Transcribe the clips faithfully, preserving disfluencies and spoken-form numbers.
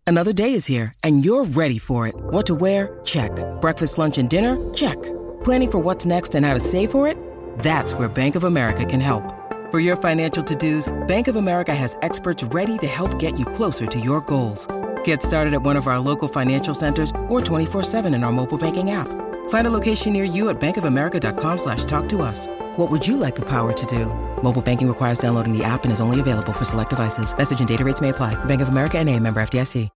Another day is here, and you're ready for it. What to wear? Check. Breakfast, lunch, and dinner? Check. Planning for what's next and how to save for it? That's where Bank of America can help. For your financial to-dos, Bank of America has experts ready to help get you closer to your goals. Get started at one of our local financial centers or twenty-four seven in our mobile banking app. Find a location near you at bankofamerica.com slash talk to us. What would you like the power to do? Mobile banking requires downloading the app and is only available for select devices. Message and data rates may apply. Bank of America N A, member F D I C.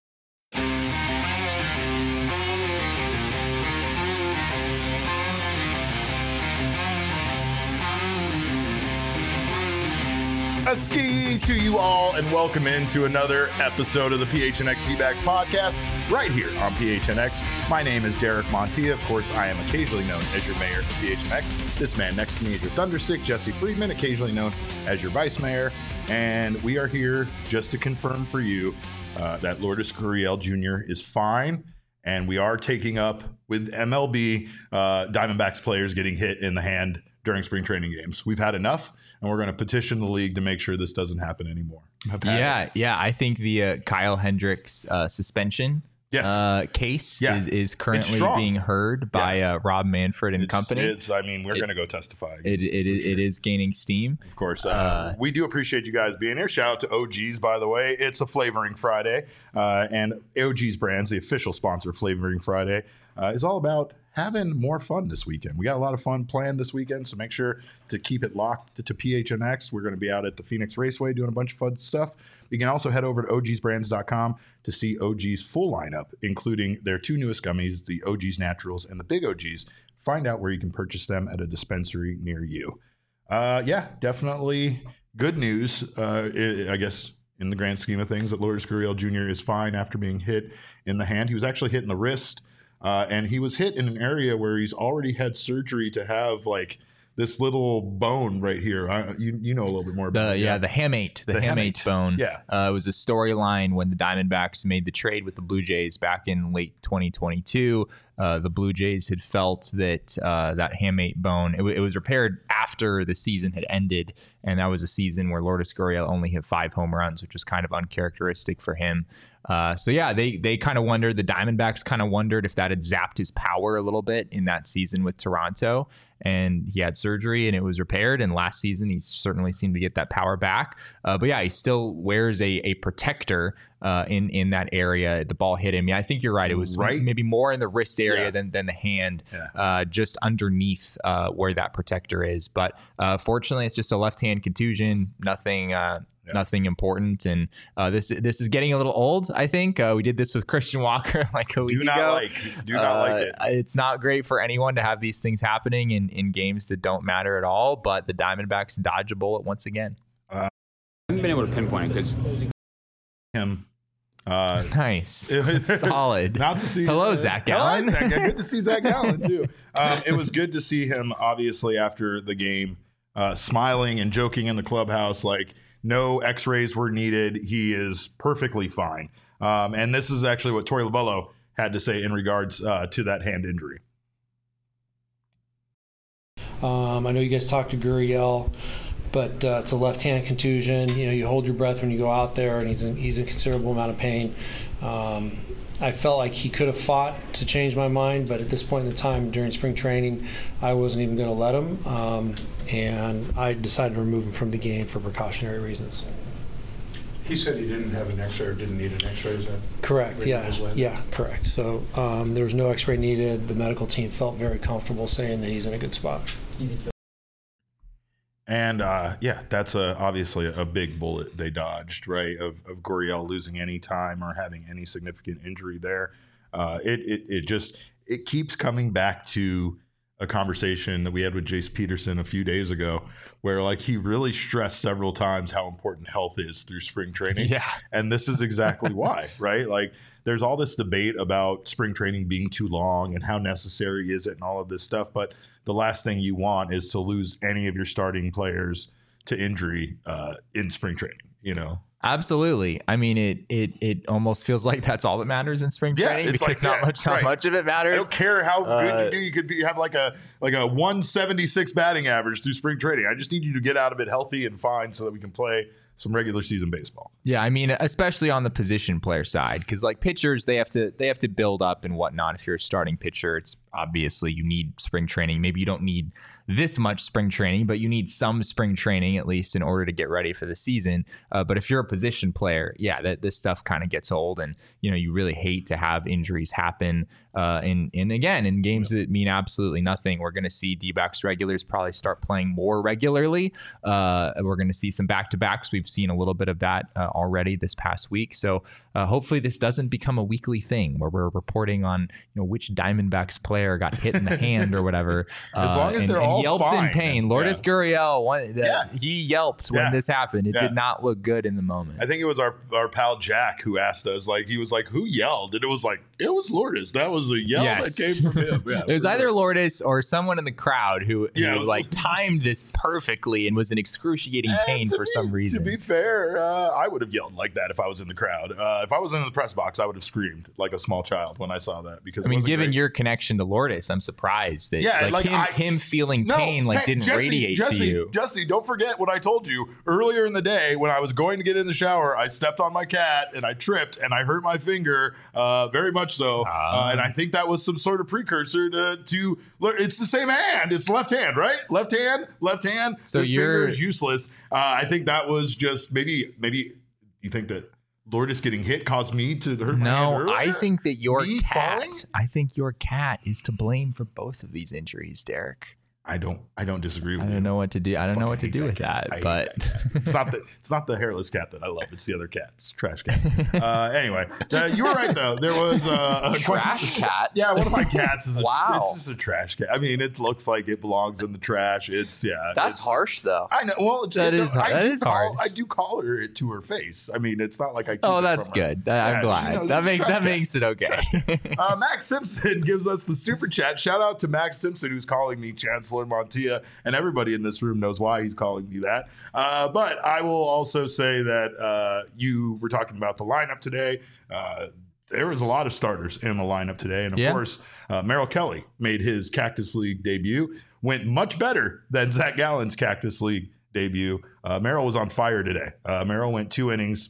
A ski to you all, and welcome into another episode of the P H N X D-Backs podcast right here on P H N X. My name is Derek Montilla. Of course, I am occasionally known as your mayor of P H N X. This man next to me is your thunderstick, Jesse Friedman, occasionally known as your vice mayor. And we are here just to confirm for you uh, that Lourdes Gurriel Junior is fine. And we are taking up with M L B uh, Diamondbacks players getting hit in the hand during spring training games. We've had enough, and we're going to petition the league to make sure this doesn't happen anymore. Yeah, it. yeah. I think the uh, Kyle Hendricks uh, suspension yes. uh, case yeah. is, is currently being heard by yeah. uh, Rob Manfred and it's, company. It's, I mean, we're going to go testify. It it, it, sure. it is gaining steam. Of course. Uh, uh, we do appreciate you guys being here. Shout out to O G's, by the way. It's a Flavoring Friday, uh, and O G's Brands, the official sponsor of Flavoring Friday, uh, is all about having more fun this weekend. We got a lot of fun planned this weekend, so make sure to keep it locked to, to P H N X. We're going to be out at the Phoenix Raceway doing a bunch of fun stuff. You can also head over to O Gs brands dot com to see O G's full lineup, including their two newest gummies, the O G's Naturals and the Big O Gs. Find out where you can purchase them at a dispensary near you. Uh, yeah, definitely good news, uh, it, I guess, in the grand scheme of things, that Lourdes Gurriel Junior is fine after being hit in the hand. He was actually hit in the wrist. Uh, and he was hit in an area where he's already had surgery to have like this little bone right here. I, you you know a little bit more about the, it. Yeah, the hamate, the, the hamate, hamate bone. Yeah. Uh, it was a storyline when the Diamondbacks made the trade with the Blue Jays back in late twenty twenty-two. Uh, the Blue Jays had felt that uh, that hamate bone, it, w- it was repaired after the season had ended. And that was a season where Lourdes Gurriel only hit five home runs, which was kind of uncharacteristic for him. Uh, so, yeah, they they kind of wondered, the Diamondbacks kind of wondered if that had zapped his power a little bit in that season with Toronto. And he had surgery and it was repaired. And last season, he certainly seemed to get that power back. Uh, but yeah, he still wears a a protector uh, in, in that area. The ball hit him. Yeah, I think you're right. It was right. maybe more in the wrist area yeah. than, than the hand, yeah. uh, just underneath uh, where that protector is. But uh, fortunately, it's just a left-hand contusion, nothing uh, yeah. nothing important. And uh, this this is getting a little old, I think. Uh, we did this with Christian Walker like a week do not ago. Like, do not uh, like it. It's not great for anyone to have these things happening in, in games that don't matter at all, but the Diamondbacks dodge a bullet once again. Uh, I haven't been able to pinpoint it because him. Uh, nice. Solid. Not to see. Hello, uh, Zach Gallen. Hello, Zach. Good to see Zach Gallen, too. Um, it was good to see him, obviously, after the game, uh, smiling and joking in the clubhouse, like no x-rays were needed. He is perfectly fine. Um, and this is actually what Torey Lovullo had to say in regards uh, to that hand injury. Um, I know you guys talked to Gurriel, but uh, it's a left-hand contusion. You know, you hold your breath when you go out there, and he's in, he's in considerable amount of pain. Um, I felt like he could have fought to change my mind, but at this point in the time during spring training, I wasn't even going to let him, um, and I decided to remove him from the game for precautionary reasons. He said he didn't have an X-ray or didn't need an X-ray. Is that correct? Yeah, yeah, correct. So um, there was no X-ray needed. The medical team felt very comfortable saying that he's in a good spot. And uh, yeah, that's a, obviously a big bullet they dodged, right? Of, of Gurriel losing any time or having any significant injury there. Uh, it, it it just it keeps coming back to a conversation that we had with Jace Peterson a few days ago, where like he really stressed several times how important health is through spring training. Yeah. And this is exactly why, right? Like there's all this debate about spring training being too long and how necessary is it and all of this stuff. But the last thing you want is to lose any of your starting players to injury uh, in spring training, you know? Absolutely. I mean, it it it almost feels like that's all that matters in spring yeah, training because like, not yeah, much not right. much of it matters. I don't care how uh, good you do. You could be have like a like a one seventy-six batting average through spring training. I just need you to get out of it healthy and fine so that we can play some regular season baseball. Yeah, I mean, especially on the position player side, because like pitchers, they have to they have to build up and whatnot. If you're a starting pitcher, it's obviously you need spring training. Maybe you don't need this much spring training, but you need some spring training at least in order to get ready for the season. Uh, but if you're a position player, yeah, that this stuff kind of gets old, and you know you really hate to have injuries happen. Uh, and and again, in games yeah. that mean absolutely nothing, we're going to see D-backs regulars probably start playing more regularly. Uh, we're going to see some back-to-backs. We've seen a little bit of that uh, already this past week. So uh, hopefully this doesn't become a weekly thing where we're reporting on you know which Diamondbacks player got hit in the hand or whatever. As long as uh, and, they're and all yelped fine. in pain. Lourdes yeah. Gurriel, one, the, yeah. he yelped when yeah. this happened. It yeah. did not look good in the moment. I think it was our our pal Jack who asked us, like, he was like, who yelled? And it was like, it was Lourdes. That was a yell Yes. that came from him. Yeah, it was either Lourdes or someone in the crowd who, Yeah, who was, like timed this perfectly and was in excruciating pain for be, some reason. To be fair, uh, I would have yelled like that if I was in the crowd. Uh, if I was in the press box, I would have screamed like a small child when I saw that. Because I mean, given great. your connection to Lourdes, I'm surprised that yeah, like, like him, I, him feeling no, pain like hey, didn't Jesse, radiate Jesse, to you. Jesse, don't forget what I told you earlier in the day when I was going to get in the shower. I stepped on my cat and I tripped and I hurt my finger, uh, very much so. Uh, and I think that was some sort of precursor to, to it's the same hand. It's left hand, right? Left hand, left hand. So this you're finger is useless. Uh, I think that was just maybe, maybe you think that Lourdes getting hit caused me to hurt my hand No, earlier? I think that your Me cat, falling? I think your cat is to blame for both of these injuries, Derek. I don't. I don't disagree with I you. don't know what to do. I don't know what to hate do that with cat. that, I hate but that cat. it's not the it's not the hairless cat that I love. It's the other cat. It's trash cat. Uh, anyway, uh, you were right though. There was uh, a trash cat. Yeah, one of my cats is a, Wow. It's just a trash cat. I mean, it looks like it belongs in the trash. It's yeah. That's it's, harsh, though. I know. Well, That it, is- I that do is call, hard. I do call her it to her face. I mean, it's not like I. Keep oh, it that's from her. good. That- I'm Yeah, glad. she knows that it's makes trash that cat. makes it okay. Uh, Max Simpson gives us the super chat. Shout out to Max Simpson, who's calling me Chancellor Montilla, and everybody in this room knows why he's calling me that. Uh, but I will also say that uh, you were talking about the lineup today. Uh, there was a lot of starters in the lineup today. And of Yeah. course, uh, Merrill Kelly made his Cactus League debut. Went much better than Zach Gallen's Cactus League debut. Uh, Merrill was on fire today. Uh, Merrill went two innings,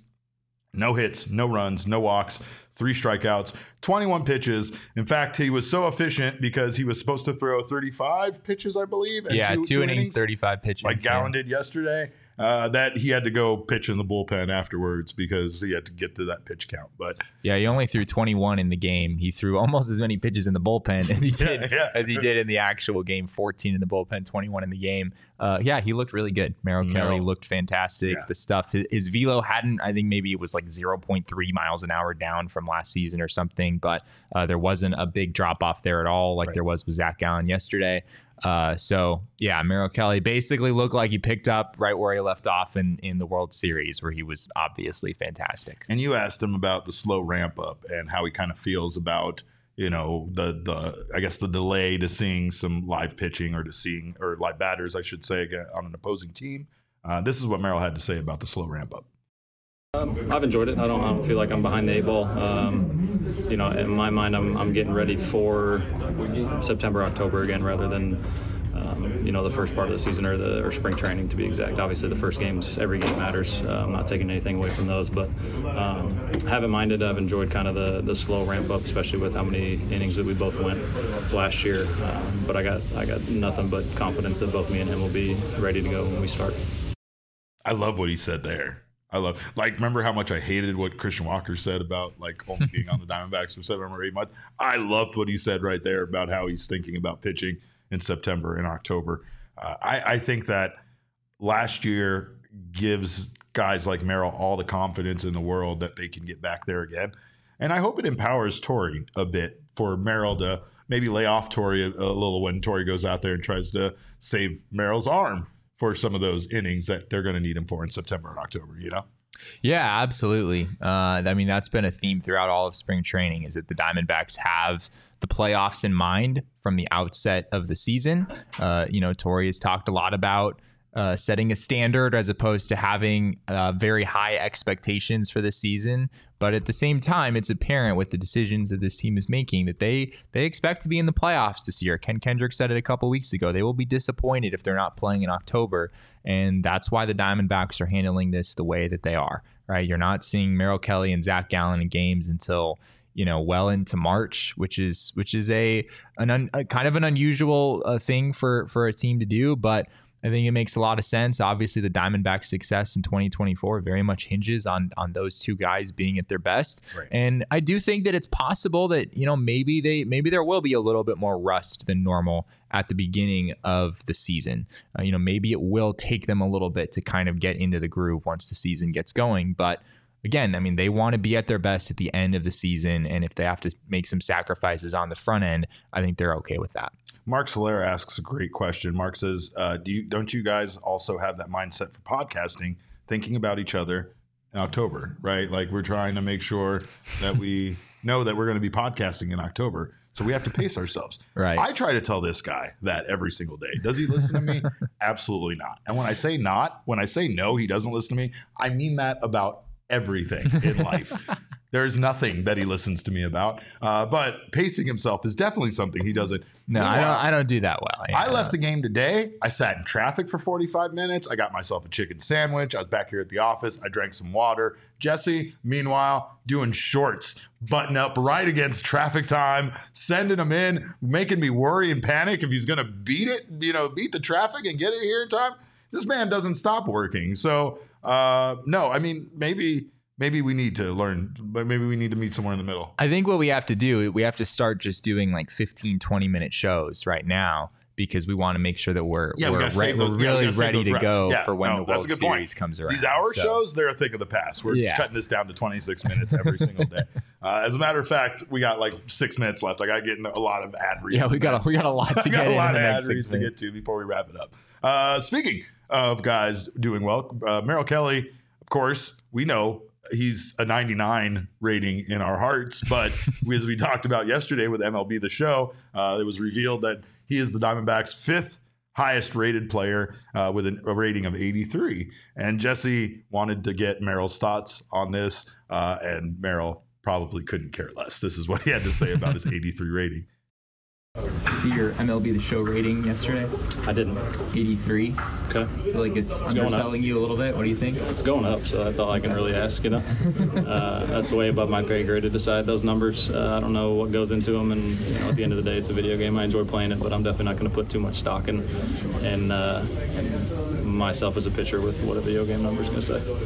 no hits, no runs, no walks, three strikeouts, twenty-one pitches. In fact, he was so efficient because he was supposed to throw thirty-five pitches, I believe. And yeah, two, two, two innings, innings, thirty-five pitches. like Gallen did yesterday. Uh, that he had to go pitch in the bullpen afterwards because he had to get to that pitch count. But Yeah, he only threw twenty-one in the game. He threw almost as many pitches in the bullpen as he did Yeah, yeah. as he did in the actual game. fourteen in the bullpen, twenty-one in the game. Uh, yeah, he looked really good. Merrill Merrill. Kelly looked fantastic. Yeah. The stuff, his, his velo hadn't, I think maybe it was like zero point three miles an hour down from last season or something, but uh, there wasn't a big drop off there at all like Right. there was with Zach Gallen yesterday. Uh, so yeah, Merrill Kelly basically looked like he picked up right where he left off in, in the World Series, where he was obviously fantastic. And you asked him about the slow ramp up and how he kind of feels about, you know, the the I guess the delay to seeing some live pitching or to seeing or live batters, I should say, again, on an opposing team. Uh, this is what Merrill had to say about the slow ramp up. Um, I've enjoyed it. I don't, I don't feel like I'm behind the eight ball. Um, you know, in my mind, I'm, I'm getting ready for September, October again, rather than um, you know the first part of the season or the or spring training, to be exact. Obviously, the first games, every game matters. Uh, I'm not taking anything away from those, but um, haven't minded. I've enjoyed kind of the, the slow ramp up, especially with how many innings that we both went last year. Um, but I got I got nothing but confidence that both me and him will be ready to go when we start. I love what he said there. I love, like, remember how much I hated what Christian Walker said about, like, only being on the Diamondbacks for seven or eight months? I loved what he said right there about how he's thinking about pitching in September and October. Uh, I, I think that last year gives guys like Merrill all the confidence in the world that they can get back there again. And I hope it empowers Torrey a bit for Merrill to maybe lay off Torrey a, a little when Torrey goes out there and tries to save Merrill's arm for some of those innings that they're going to need him for in September and October, you know? Yeah, absolutely. Uh, I mean, that's been a theme throughout all of spring training, is that the Diamondbacks have the playoffs in mind from the outset of the season. Uh, you know, Torrey has talked a lot about uh, setting a standard as opposed to having uh, very high expectations for the season, But at the same time, it's apparent with the decisions that this team is making that they they expect to be in the playoffs this year. Ken Kendrick said it a couple weeks ago. They will be disappointed if they're not playing in October. And that's why the Diamondbacks are handling this the way that they are, right? You're not seeing Merrill Kelly and Zach Gallen in games until, you know, well into March, which is which is a an un, a kind of an unusual uh, thing for for a team to do, but I think it makes a lot of sense. Obviously, the Diamondbacks' success in twenty twenty-four very much hinges on on those two guys being at their best. Right. And I do think that it's possible that, you know, maybe they maybe there will be a little bit more rust than normal at the beginning of the season. Uh, you know, maybe it will take them a little bit to kind of get into the groove once the season gets going. But again, I mean, they want to be at their best at the end of the season, and if they have to make some sacrifices on the front end, I think they're okay with that. Mark Solera asks a great question. Mark says, uh, "Do you don't you guys also have that mindset for podcasting, thinking about each other in October, right? Like we're trying to make sure that we know that we're going to be podcasting in October, so we have to pace ourselves." Right. I try to tell this guy that every single day. Does he listen to me? Absolutely not. And when I say not, when I say no, he doesn't listen to me, I mean that about everything in life. There's nothing that he listens to me about. Uh, but pacing himself is definitely something he doesn't. No, Meanwhile, I don't. I don't do that well. Yeah. I left the game today. I sat in traffic for forty-five minutes. I got myself a chicken sandwich. I was back here at the office. I drank some water. Jesse, meanwhile, doing shorts, button up right against traffic time, sending him in, making me worry and panic if he's going to beat it, you know, beat the traffic and get it here in time. This man doesn't stop working. So, uh, no, I mean, maybe maybe we need to learn, but maybe we need to meet somewhere in the middle. I think what we have to do, we have to start just doing like fifteen, twenty minute shows right now, because we want to make sure that we're, yeah, we're, we re- those, we're really yeah, we ready to reps. go yeah, for when no, the World Series point. comes around. These hour so. shows, they're a thing of the past. We're yeah. cutting this down to twenty-six minutes every single day. Uh, as a matter of fact, we got like six minutes left. I got getting a lot of ad reads. Yeah, we got a, we got a lot to we get got a in lot in of the ad next reads to get to before we wrap it up. Uh, speaking of guys doing well, uh, Merrill Kelly, of course, we know he's a ninety-nine rating in our hearts, but as we talked about yesterday with M L B The Show, uh, it was revealed that he is the Diamondbacks' fifth highest rated player uh, with an, a rating of eighty-three. And Jesse wanted to get Merrill's thoughts on this, uh, and Merrill probably couldn't care less. This is what he had to say about his eighty-three rating. Did you see your M L B The Show rating yesterday? I didn't. eighty-three. Okay. I feel like it's, it's underselling you a little bit. What do you think? It's going up, so that's all I can really ask, you know. uh, that's way above my pay grade to decide those numbers. Uh, I don't know what goes into them, and you know, at the end of the day, it's a video game. I enjoy playing it, but I'm definitely not going to put too much stock in, in, uh, in myself as a pitcher with what a video game number is going to say.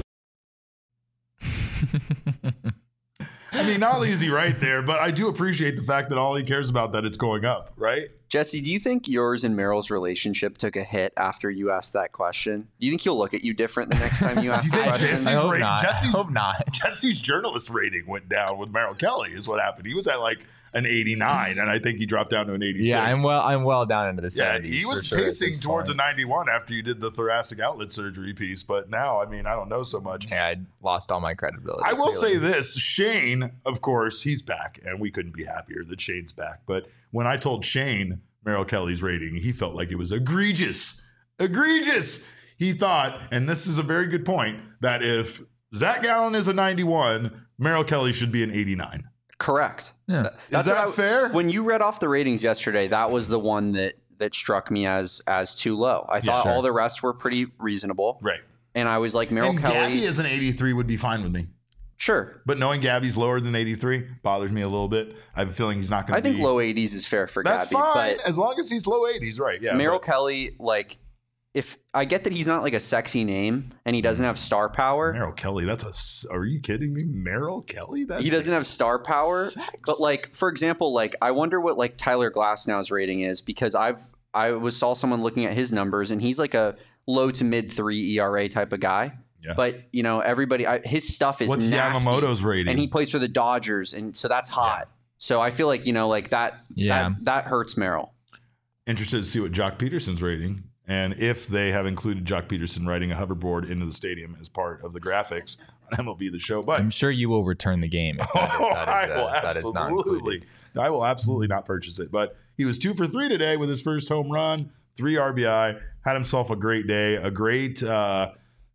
I mean, not easy right there, but I do appreciate the fact that all he cares about that it's going up, right? Jesse, do you think yours and Merrill's relationship took a hit after you asked that question? Do you think he'll look at you different the next time you ask the question? Jesse's I hope rate, not. Jesse's, I hope not. Jesse's journalist rating went down with Merrill Kelly is what happened. He was at like an eighty-nine, and I think he dropped down to an eighty-six. Yeah, I'm well. I'm well down into the seventies. Yeah, he was for sure pacing towards point. a ninety-one after you did the thoracic outlet surgery piece, but now, I mean, I don't know so much. Yeah, I lost all my credibility. I will clearly. say this: Shane, of course, he's back, and we couldn't be happier that Shane's back. But when I told Shane Merrill Kelly's rating, he felt like it was egregious, egregious. He thought, and this is a very good point, that if Zach Gallen is a ninety-one, Merrill Kelly should be an eighty-nine. Correct. Yeah. That's is that I, fair? When you read off the ratings yesterday, that was the one that that struck me as as too low. I thought sure. all the rest were pretty reasonable. Right. And I was like, Merrill and Kelly. Gabby as an eighty-three would be fine with me. Sure. But knowing Gabby's lower than eighty-three bothers me a little bit. I have a feeling he's not going I to be. think low eighties is fair for That's Gabby. fine, But as long as he's low eighties, right? Yeah. Merrill but Kelly, like, if I get that he's not like a sexy name and he doesn't have star power. Merrill Kelly, that's a. Are you kidding me? Merrill Kelly? That's He doesn't have star power. Sex. But like, for example, like I wonder what like Tyler Glasnow's rating is, because I've I was saw someone looking at his numbers and he's like a low to mid three E R A type of guy. Yeah. But you know, everybody, I, his stuff is What's nasty, Yamamoto's rating? and he plays for the Dodgers, and so that's hot. Yeah. So I feel like you know, like that, Yeah. that that hurts Merrill. Interested to see what Jock Peterson's rating, and if they have included Jock Peterson riding a hoverboard into the stadium as part of the graphics on M L B The Show. But I'm sure you will return the game. If that, oh, if that is, I will uh, that is not absolutely, included. I will absolutely not purchase it. But he was two for three today with his first home run, three R B I. Had himself a great day, a great. Uh,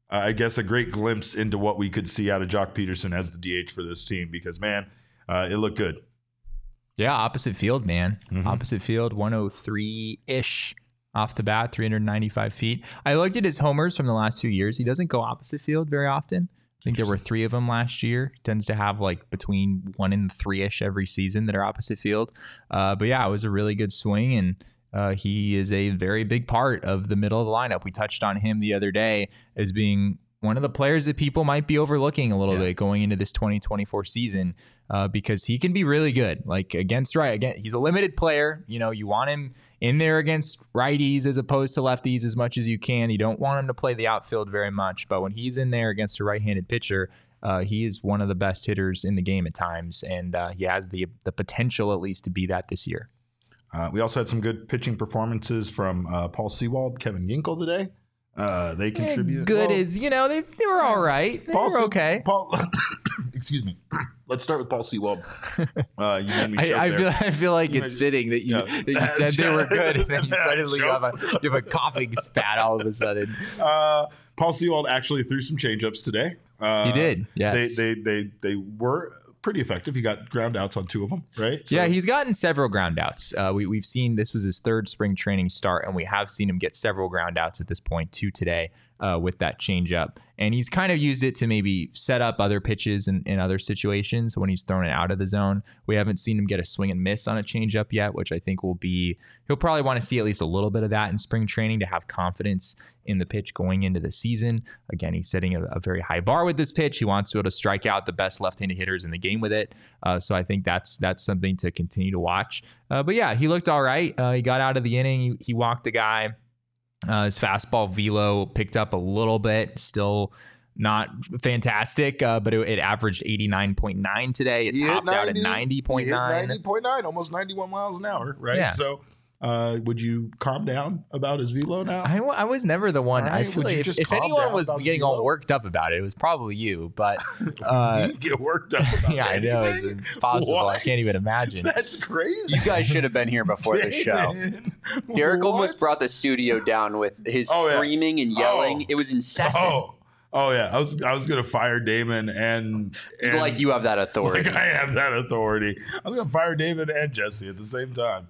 uh, I guess, a great glimpse into what we could see out of Jock Peterson as the D H for this team because, man, uh, it looked good. Yeah, opposite field, man. Mm-hmm. Opposite field, one oh three-ish off the bat, three hundred ninety-five feet. I looked at his homers from the last few years. He doesn't go opposite field very often. I think there were three of them last year. He tends to have like between one and three-ish every season that are opposite field. Uh, but yeah, it was a really good swing, and uh, he is a very big part of the middle of the lineup. We touched on him the other day as being one of the players that people might be overlooking a little yeah. bit going into this twenty twenty-four season uh, because he can be really good. Like against right, again, he's a limited player. You know, you want him in there against righties as opposed to lefties as much as you can. You don't want him to play the outfield very much, but when he's in there against a right-handed pitcher, uh, he is one of the best hitters in the game at times, and uh, he has the the potential at least to be that this year. Uh, we also had some good pitching performances from uh, Paul Sewald, Kevin Ginkel today. Uh, they contribute. Eh, good well, as you know, they they were all right. They Paul were okay. Paul, excuse me. Let's start with Paul Sewald. Uh, you made me choke I, I there. feel I feel like You it's made- fitting that you Yeah. that you said they were good, and then you suddenly you have a you have a coughing spat all of a sudden. Uh, Paul Sewald actually threw some changeups today. Uh, He did, yes. They they they they were pretty effective. He got ground outs on two of them, right? So- Yeah, he's gotten several ground outs. Uh, we, we've seen this was his third spring training start, and we have seen him get several ground outs at this point, two today uh, with that changeup. And he's kind of used it to maybe set up other pitches in, in other situations when he's thrown it out of the zone. We haven't seen him get a swing and miss on a changeup yet, which I think will be, he'll probably want to see at least a little bit of that in spring training to have confidence in the pitch going into the season. Again, he's setting a, a very high bar with this pitch. He wants to be able to strike out the best left-handed hitters in the game with it. Uh, so I think that's that's something to continue to watch. Uh, but yeah, he looked all right. Uh, he got out of the inning. He, he walked a guy. Uh, his fastball velo picked up a little bit. Still not fantastic, uh, but it, it averaged eighty-nine point nine today. It He hit topped out at ninety ninety point nine. ninety point nine, almost ninety-one miles an hour, right? Yeah. So uh, would you calm down about his velo now? I, wa- I was never the one. I Right? feel Would you like if, just if calm anyone down was about getting velo? all worked up about it, it was probably you. But uh, you get worked up about yeah, I know it's anything? impossible. I What? can't even imagine. That's crazy. You guys should have been here before the show. Damon, Derek what? almost brought the studio down with his Oh, yeah. screaming and yelling. Oh. It was incessant. Oh, oh yeah. I was I was gonna fire Damon and, and Like you have that authority. Like I have that authority. I was gonna fire David and Jesse at the same time.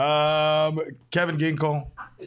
Um, Kevin Ginkel,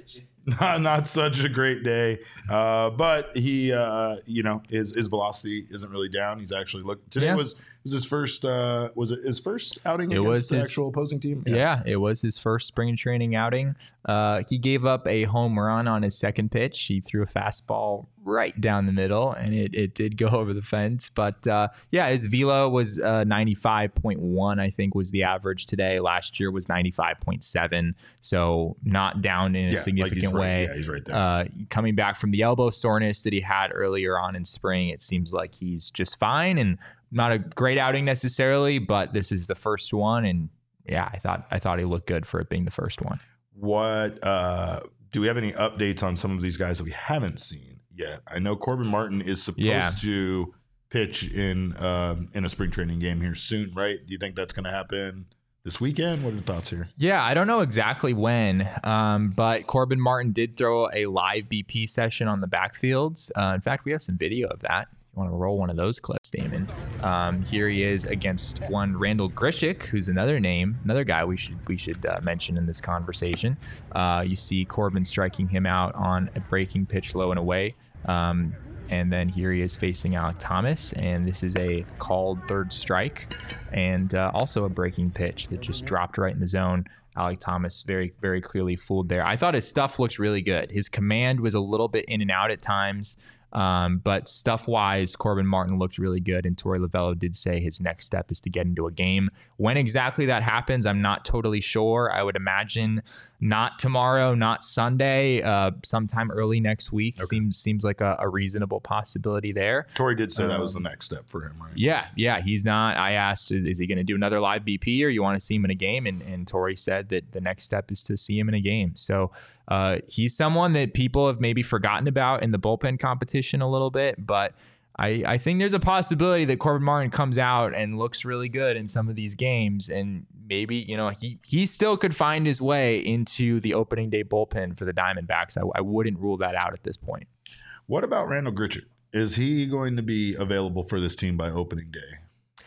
not, not such a great day, uh, but he, uh, you know, his his velocity isn't really down. He's actually looked today Yeah. was was his first uh, was it his first outing It against was the his- actual opposing team? Yeah. it was his first spring training outing. Uh, he gave up a home run on his second pitch. He threw a fastball right down the middle, and it, it did go over the fence. But uh, yeah, his velo was uh, ninety-five point one, I think, was the average today. Last year was ninety-five point seven, so not down in a Yeah, like significant he's right- way. yeah, he's right there. Uh, coming back from the elbow soreness that he had earlier on in spring, it seems like he's just fine and not a great outing necessarily, but this is the first one, and yeah, I thought I thought he looked good for it being the first one. What uh, do we have any updates on some of these guys that we haven't seen yet? I know Corbin Martin is supposed Yeah. to pitch in um, in a spring training game here soon, right? Do you think that's going to happen this weekend? What are your thoughts here? Yeah, I don't know exactly when, um, but Corbin Martin did throw a live B P session on the backfields. Uh, in fact, we have some video of that. You want to roll one of those clips, Damon? Um, here he is against one Randall Grishik, who's another name, another guy we should we should uh, mention in this conversation. Uh, you see Corbin striking him out on a breaking pitch low and away. Um, and then here he is facing Alec Thomas, and this is a called third strike, and uh, also a breaking pitch that just dropped right in the zone. Alec Thomas very, very clearly fooled there. I thought his stuff looked really good. His command was a little bit in and out at times. Um, but stuff-wise, Corbin Martin looked really good, and Torey Lovello did say his next step is to get into a game. When exactly that happens, I'm not totally sure. I would imagine not tomorrow, not Sunday, uh, sometime early next week. Okay. Seems seems like a, a reasonable possibility there. Torrey did say that was the Um, next step for him, right? Yeah, yeah, he's not. I asked, is he going to do another live B P, or you want to see him in a game? And, and Torrey said that the next step is to see him in a game. So uh, he's someone that people have maybe forgotten about in the bullpen competition a little bit, but I, I think there's a possibility that Corbin Martin comes out and looks really good in some of these games, and maybe, you know, he he still could find his way into the opening day bullpen for the Diamondbacks. I, I wouldn't rule that out at this point. What about Randall Grishik? Is he going to be available for this team by opening day?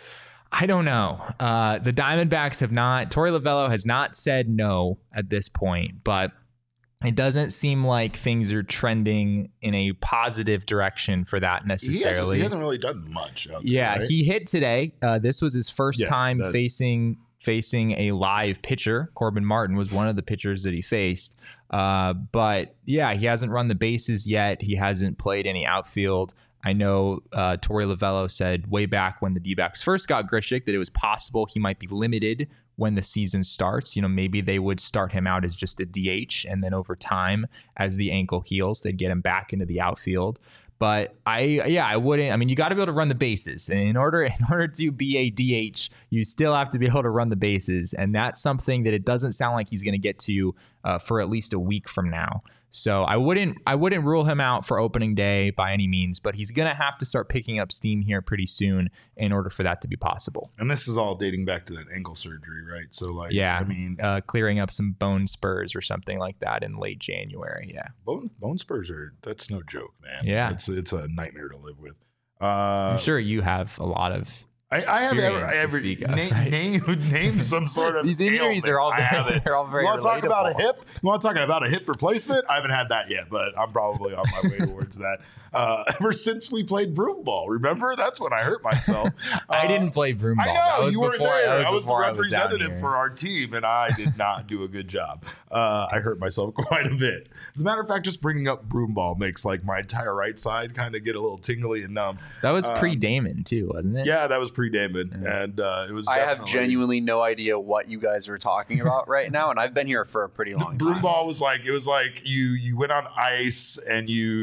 I don't know. Uh, the Diamondbacks have not, Torey Lovullo has not said no at this point, but it doesn't seem like things are trending in a positive direction for that necessarily. He hasn't, he hasn't really done much. Out there, yeah, right? he hit today. Uh, this was his first Yeah, time that- facing facing a live pitcher. Corbin Martin was one of the pitchers that he faced. Uh, but yeah, he hasn't run the bases yet. He hasn't played any outfield. I know uh, Torey Lovullo said way back when the D-backs first got Grichuk that it was possible he might be limited when the season starts. You know, maybe they would start him out as just a D H, and then over time, as the ankle heals, they'd get him back into the outfield. But I, yeah, I wouldn't. I mean, you got to be able to run the bases, and in order, in order to be a D H, you still have to be able to run the bases, and that's something that it doesn't sound like he's going to get to uh, for at least a week from now. So I wouldn't, I wouldn't rule him out for opening day by any means, but he's going to have to start picking up steam here pretty soon in order for that to be possible. And this is all dating back to that ankle surgery, right? So, like, Yeah, I mean, uh, clearing up some bone spurs or something like that in late January. Yeah, bone bone spurs are that's no joke, man. Yeah. it's it's a nightmare to live with. Uh, I'm sure you have a lot of. I, I have ever, experience to ever speak of, name, right? name name some sort of These injuries ailment. are all I have very, it. they're all very You want to talk about a relatable. hip? You want to talk about a hip replacement? I haven't had that yet, but I'm probably on my way towards that. Uh, ever since we played broom ball, remember? That's when I hurt myself. I Uh, didn't play broom ball. I That know was you weren't before- there. that I was the before I was down representative here. for our team, and I did not do a good job. Uh, I hurt myself quite a bit. As a matter of fact, just bringing up broom ball makes like my entire right side kind of get a little tingly and numb. That was Um, pre Damon too, wasn't it? Yeah, that was pre Damon, and uh, it was. I have definitely- genuinely no idea what you guys are talking about right now, and I've been here for a pretty long Broom time. ball was like it was like you you went on ice and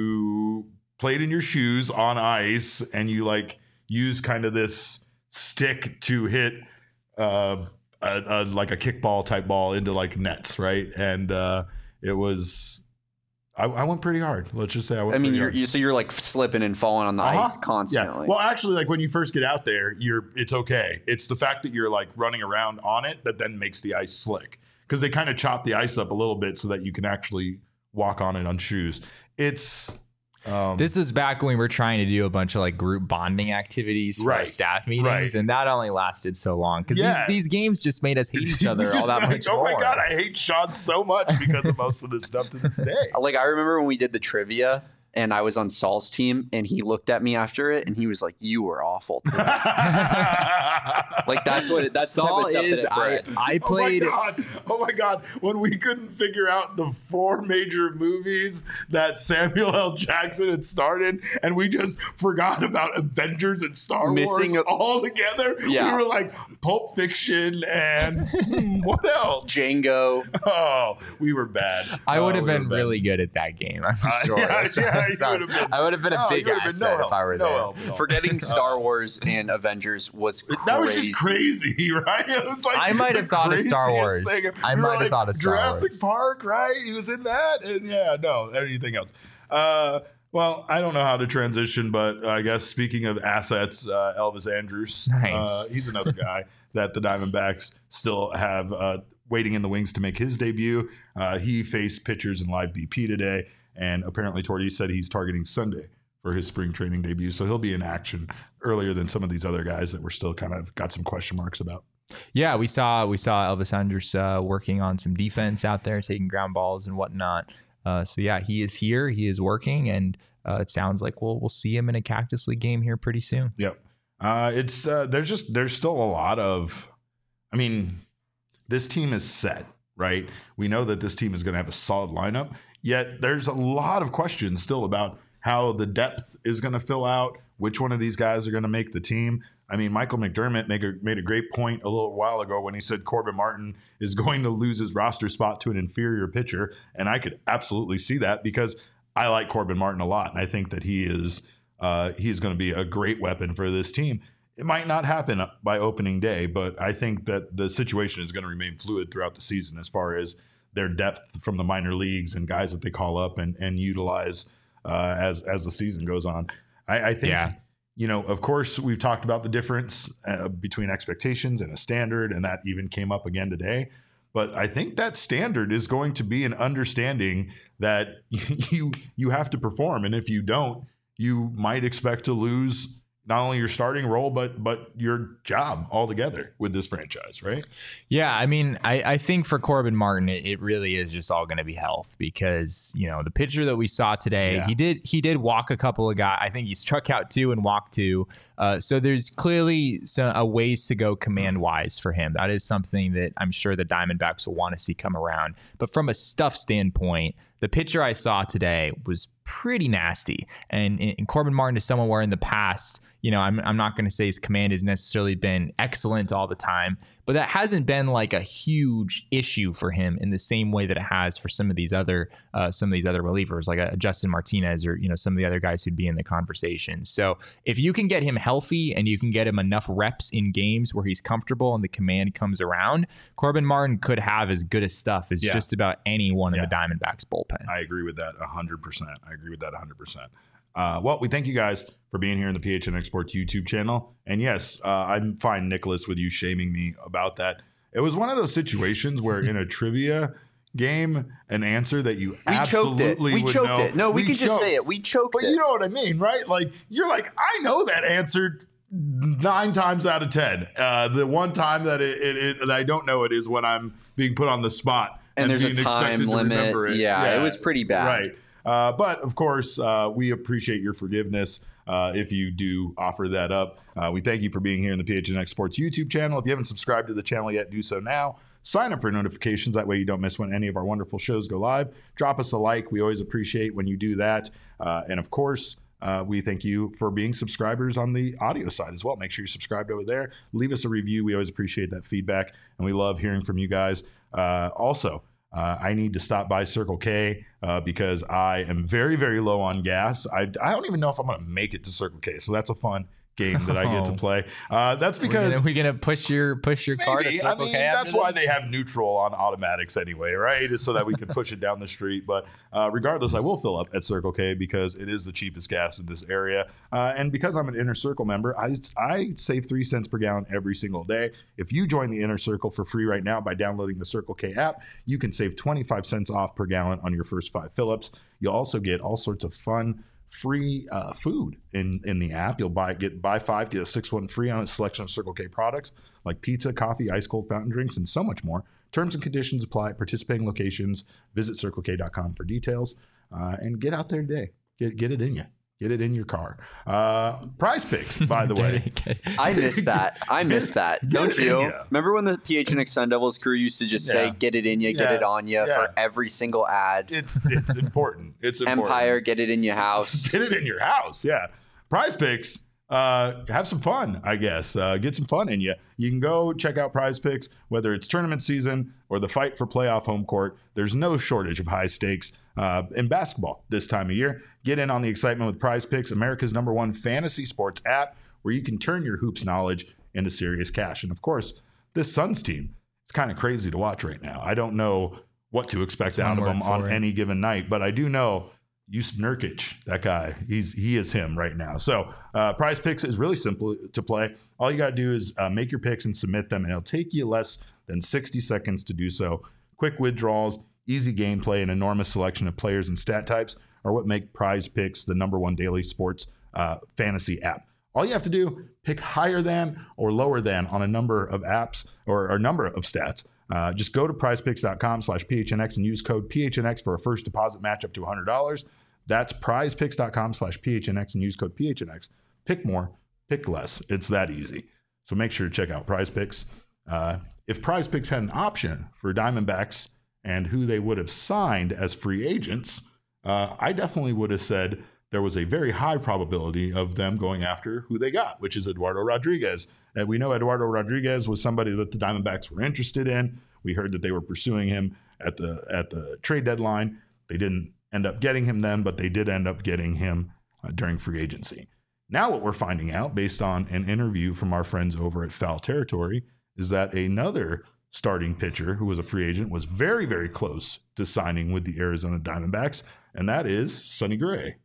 you played in your shoes on ice and you like use kind of this stick to hit uh, a, a like a kickball type ball into like nets, right? And uh, it was I, I went pretty hard. Let's just say I went. I mean, pretty you're, hard. you so you're like slipping and falling on the Uh-huh. ice constantly. Yeah. Well, actually, like when you first get out there, you're it's okay. It's the fact that you're like running around on it that then makes the ice slick because they kind of chop the ice up a little bit so that you can actually walk on it on shoes. It's um, This was back when we were trying to do a bunch of like group bonding activities for our Right, staff meetings, right. and that only lasted so long because Yeah. these, these games just made us hate each it other was all just that like, much oh more. my god, I hate Sean so much because of most of this stuff to this day. Like I remember when we did the trivia and I was on Saul's team and he looked at me after it and he was like, "You were awful." today." Like that's what it, that's the type Saul of stuff is that it I, bred. I played. Oh my god! Oh my god! When we couldn't figure out the four major movies that Samuel L. Jackson had started, and we just forgot about Avengers and Star Missing Wars a- all together, Yeah. we were like Pulp Fiction and hmm, what else? Django. Oh, we were bad. I would Oh, have we were been bad. really good at that game. I'm Uh, sure. yeah, That's- yeah, that you sounds- would have been- I would have been a No, big you would have been asset no if I were help, no there. help at all. Forgetting Star Wars and Avengers was crazy. That was just crazy, right? It was like I might the have thought of Star craziest Wars. thing. I We were might have like, thought of Star Jurassic Wars. Park, right? He was in that, and yeah, no, anything else. Uh, well, I don't know how to transition, but I guess speaking of assets, uh, Elvis Andrus, Nice. uh, he's another guy that the Diamondbacks still have uh, waiting in the wings to make his debut. Uh, he faced pitchers in live B P today, and apparently Torty said he's targeting Sunday for his spring training debut, so he'll be in action earlier than some of these other guys that we're still kind of got some question marks about. Yeah, we saw we saw Elvis Andrus uh, working on some defense out there, taking ground balls and whatnot. Uh, so yeah, he is here. He is working, and uh, it sounds like we'll we'll see him in a Cactus League game here pretty soon. Yep. Uh, it's uh, there's just there's still a lot of, I mean, this team is set, right? We know that this team is going to have a solid lineup. Yet there's a lot of questions still about how the depth is going to fill out, which one of these guys are going to make the team. I mean, Michael McDermott made a, made a great point a little while ago when he said Corbin Martin is going to lose his roster spot to an inferior pitcher. And I could absolutely see that because I like Corbin Martin a lot. And I think that he is uh, he's going to be a great weapon for this team. It might not happen by opening day, but I think that the situation is going to remain fluid throughout the season as far as their depth from the minor leagues and guys that they call up and, and utilize uh, as as the season goes on. I, I think, Yeah. you know, of course, we've talked about the difference uh, between expectations and a standard, and that even came up again today. But I think that standard is going to be an understanding that you you have to perform, and if you don't, you might expect to lose not only your starting role, but but your job altogether with this franchise, right? Yeah, I mean, I, I think for Corbin Martin, it, it really is just all going to be health because, you know, the pitcher that we saw today, Yeah. he did he did walk a couple of guys. I think he struck out two and walked two. Uh, so there's clearly some, a ways to go command-wise for him. That is something that I'm sure the Diamondbacks will want to see come around. But from a stuff standpoint, the pitcher I saw today was pretty nasty. And, and Corbin Martin is someone where in the past, you know, I'm, I'm not going to say his command has necessarily been excellent all the time, but that hasn't been like a huge issue for him in the same way that it has for some of these other uh, some of these other relievers like a Justin Martinez or, you know, some of the other guys who'd be in the conversation. So if you can get him healthy and you can get him enough reps in games where he's comfortable and the command comes around, Corbin Martin could have as good a stuff as Yeah. just about anyone Yeah. in the Diamondbacks bullpen. I agree with that one hundred percent. I agree with that one hundred percent. Uh, well, we thank you guys for being here in the P H N X Sports YouTube channel. And yes, uh, I'm fine, Nicholas, with you shaming me about that. It was one of those situations where in a trivia game, an answer that you We absolutely choked it. We would choked know. it. No, we, can just choked. say it. We choked But it. you know what I mean, right? Like, you're like, I know that answer nine times out of ten. Uh, the one time that, it, it, it, that I don't know it is when I'm being put on the spot. And there's a being time expected to limit. remember it. Yeah, it was pretty bad. Right. Uh, but of course, uh, we appreciate your forgiveness uh, if you do offer that up. Uh, we thank you for being here in the P H N X Sports YouTube channel. If you haven't subscribed to the channel yet, do so now. Sign up for notifications. That way you don't miss when any of our wonderful shows go live. Drop us a like. We always appreciate when you do that. Uh, and of course, uh, we thank you for being subscribers on the audio side as well. Make sure you're subscribed over there. Leave us a review. We always appreciate that feedback, and we love hearing from you guys. Uh, also, Uh, I need to stop by Circle K uh, because I am very, very low on gas. I, I don't even know if I'm going to make it to Circle K. So that's a fun game that I get to Oh. play. Uh, that's because We're gonna, we're gonna push your push your car to maybe. Circle I mean, K after that's why this? they have neutral on automatics anyway, right? Is so that we can push it down the street. But uh, regardless, I will fill up at Circle K because it is the cheapest gas in this area. Uh, and because I'm an Inner Circle member, I, I save three cents per gallon every single day. If you join the Inner Circle for free right now by downloading the Circle K app, you can save twenty-five cents off per gallon on your first five fill-ups. You'll also get all sorts of fun free uh, food in in the app. You'll buy get buy five, get a sixth one free on a selection of Circle K products like pizza, coffee, ice cold fountain drinks, and so much more. Terms and conditions apply at participating locations. Visit circle k dot com for details uh, and get out there today. Get get it in you. Get it in your car. Uh, Prize Picks, by the way. I missed that. I missed that. Get Don't it in you? ya. Remember when the P H N X Sun Devils crew used to just say, Yeah. get it in you, get Yeah. it on you Yeah. for every single ad? It's it's important. It's important. Empire, get it in your house. Get it in your house. Yeah. Prize Picks. Uh, have some fun, I guess. Uh, get some fun in you. You can go check out Prize Picks, whether it's tournament season or the fight for playoff home court. There's no shortage of high stakes uh, in basketball this time of year. Get in on the excitement with Prize Picks, America's number one fantasy sports app, where you can turn your hoops knowledge into serious cash. And of course, this Suns team, it's kind of crazy to watch right now. I don't know what to expect That's out one of them word on for it. any given night, but I do know Yusuf Nurkic, that guy, he's he is him right now. So uh, Prize Picks is really simple to play. All you got to do is uh, make your picks and submit them, and it'll take you less than sixty seconds to do so. Quick withdrawals, easy gameplay, and enormous selection of players and stat types are what make Prize Picks the number one daily sports uh, fantasy app. All you have to do, pick higher than or lower than on a number of apps or a number of stats. Uh, just go to prizepicks.com slash PHNX and use code P H N X for a first deposit match up to one hundred dollars. That's prizepicks.com slash PHNX and use code P H N X. Pick more, pick less. It's that easy. So make sure to check out Prize Picks. Uh, if Prize Picks had an option for Diamondbacks and who they would have signed as free agents, uh, I definitely would have said there was a very high probability of them going after who they got, which is Eduardo Rodriguez. And we know Eduardo Rodriguez was somebody that the Diamondbacks were interested in. We heard that they were pursuing him at the at the trade deadline. They didn't end up getting him then, but they did end up getting him uh, during free agency. Now what we're finding out, based on an interview from our friends over at Foul Territory, is that another starting pitcher who was a free agent was very, very close to signing with the Arizona Diamondbacks, and that is Sonny Gray.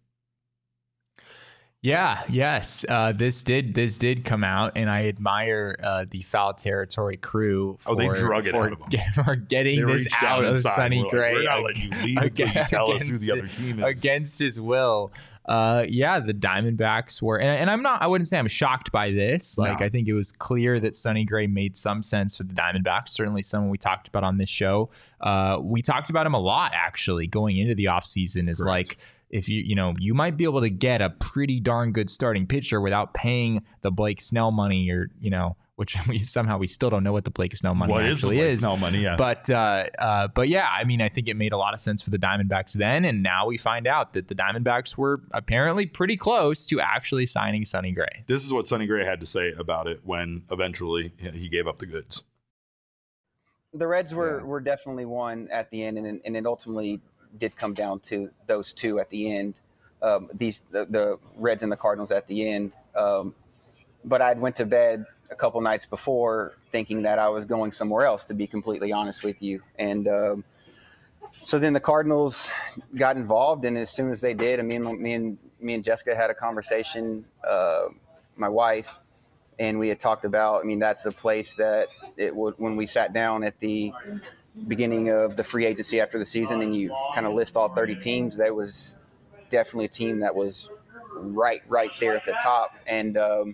Yeah, yes. Uh, this did this did come out, and I admire uh, the Foul Territory crew for, Oh, they drug it for, out of him. get- for getting They this reached out down of inside. Sonny We're like, Gray. we're not letting you leave until you tell us who against- the other team is. Against his will. uh, yeah, the Diamondbacks were, and, and I'm not, I wouldn't say I'm shocked by this. Like, No. I think it was clear that Sonny Gray made some sense for the Diamondbacks. Certainly someone we talked about on this show. Uh, we talked about him a lot, actually, going into the offseason is Correct. like, if you, you know, you might be able to get a pretty darn good starting pitcher without paying the Blake Snell money or, you know, which we somehow we still don't know what the Blake Snell money What is the actually Blake is. Snell money? Yeah. But uh, uh, but yeah, I mean, I think it made a lot of sense for the Diamondbacks then, and now we find out that the Diamondbacks were apparently pretty close to actually signing Sonny Gray. This is what Sonny Gray had to say about it when eventually he gave up the goods. The Reds were, were definitely one at the end, and and it ultimately did come down to those two at the end. Um, these the, the Reds and the Cardinals at the end. Um, but I'd went to bed a couple nights before thinking that I was going somewhere else, to be completely honest with you. And um, so then the Cardinals got involved, and as soon as they did, I mean, me and me and Jessica had a conversation, uh, my wife, and we had talked about, I mean, that's a place that it would, when we sat down at the beginning of the free agency after the season and you kind of list all thirty teams, that was definitely a team that was right, right there at the top. And, um,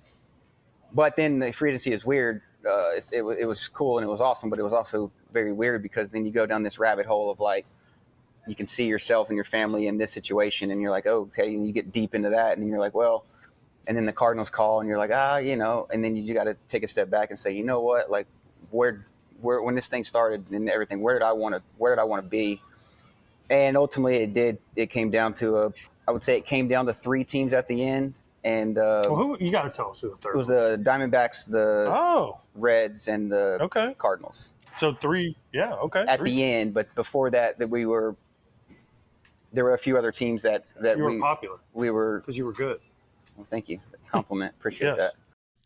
but then the free agency is weird. Uh, it, it, it was cool and it was awesome, but it was also very weird because then you go down this rabbit hole of like, you can see yourself and your family in this situation and you're like, oh, okay. And you get deep into that and you're like, well, and then the Cardinals call and you're like, ah, you know, and then you, you got to take a step back and say, you know what, like where, where, when this thing started and everything, where did I want to, where did I want to be? And ultimately it did, it came down to a, I would say it came down to three teams at the end. And uh, well, who, you got to tell us who the third it was the Diamondbacks, the oh. Reds, and the okay. Cardinals. So three, yeah, okay. At three. the end, but before that, that we were, there were a few other teams that, that you were we popular. We were because you were good. Well, thank you. Compliment. Appreciate yes. that.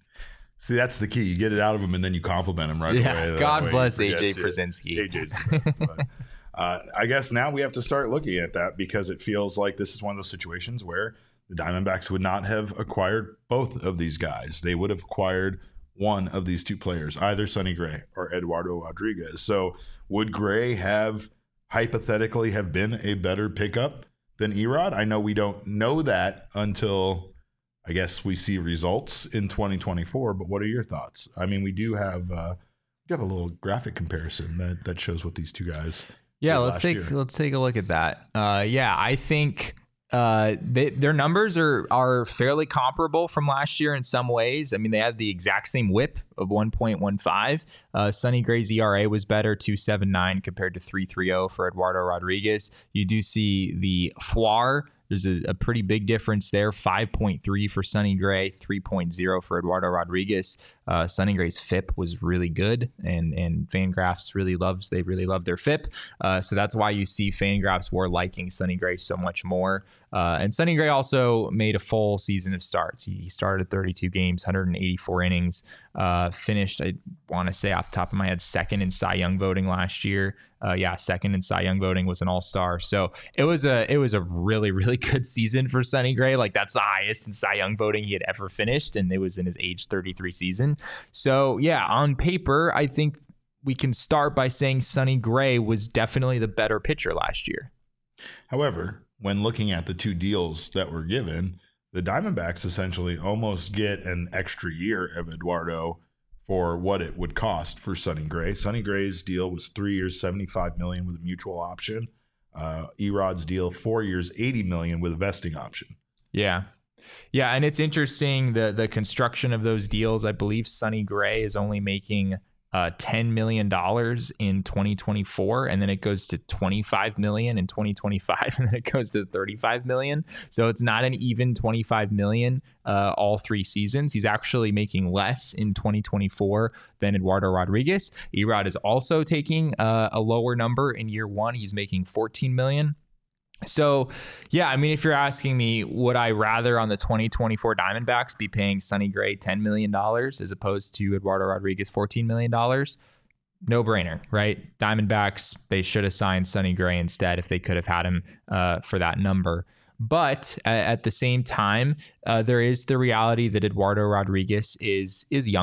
See, that's the key. You get it out of him, and then you compliment him right yeah, away. God way bless A J it. Przinsky. A J's but, uh, I guess now we have to start looking at that because it feels like this is one of those situations where the Diamondbacks would not have acquired both of these guys. They would have acquired one of these two players, either Sonny Gray or Eduardo Rodriguez. So would Gray have hypothetically have been a better pickup than Erod? I know we don't know that until I guess we see results in twenty twenty-four, but what are your thoughts? I mean, we do have uh, we have a little graphic comparison that, that shows what these two guys Yeah, did let's last take year. let's take a look at that. Uh, yeah, I think uh, they, their numbers are are fairly comparable from last year in some ways. I mean, they had the exact same whip of one point one five. Uh, Sonny Gray's E R A was better, two point seven nine compared to three point three oh for Eduardo Rodriguez. You do see the F W A R. There's a, a pretty big difference there, five point three for Sonny Gray, three point oh for Eduardo Rodriguez. Uh, Sonny Gray's F I P was really good, and and Fangraphs really loves they really love their F I P. Uh, so that's why you see Fangraphs were liking Sonny Gray so much more. Uh, and Sonny Gray also made a full season of starts. He, he started thirty-two games, one hundred eighty-four innings, uh, finished, I want to say off the top of my head, second in Cy Young voting last year. Uh, yeah, second in Cy Young voting, was an all-star. So it was a it was a really, really good season for Sonny Gray. Like, that's the highest in Cy Young voting he had ever finished, and it was in his age thirty-three season. So yeah, on paper, I think we can start by saying Sonny Gray was definitely the better pitcher last year. However, when looking at the two deals that were given, the Diamondbacks essentially almost get an extra year of Eduardo for what it would cost for Sonny Gray. Sonny Gray's deal was three years, seventy-five million dollars with a mutual option. Uh, Erod's deal, four years, eighty million dollars with a vesting option. Yeah. Yeah, and it's interesting, the the construction of those deals. I believe Sonny Gray is only making uh, ten million dollars in twenty twenty-four, and then it goes to twenty-five million dollars in twenty twenty-five, and then it goes to thirty-five million dollars. So it's not an even twenty-five million dollars uh, all three seasons. He's actually making less in twenty twenty-four than Eduardo Rodriguez. Erod is also taking uh, a lower number in year one. He's making fourteen million dollars. So, yeah, I mean, if you're asking me, would I rather on the twenty twenty-four Diamondbacks be paying Sonny Gray ten million dollars as opposed to Eduardo Rodriguez fourteen million dollars? No brainer, right? Diamondbacks, they should have signed Sonny Gray instead if they could have had him uh, for that number. But uh, at the same time, uh, there is the reality that Eduardo Rodriguez is is younger,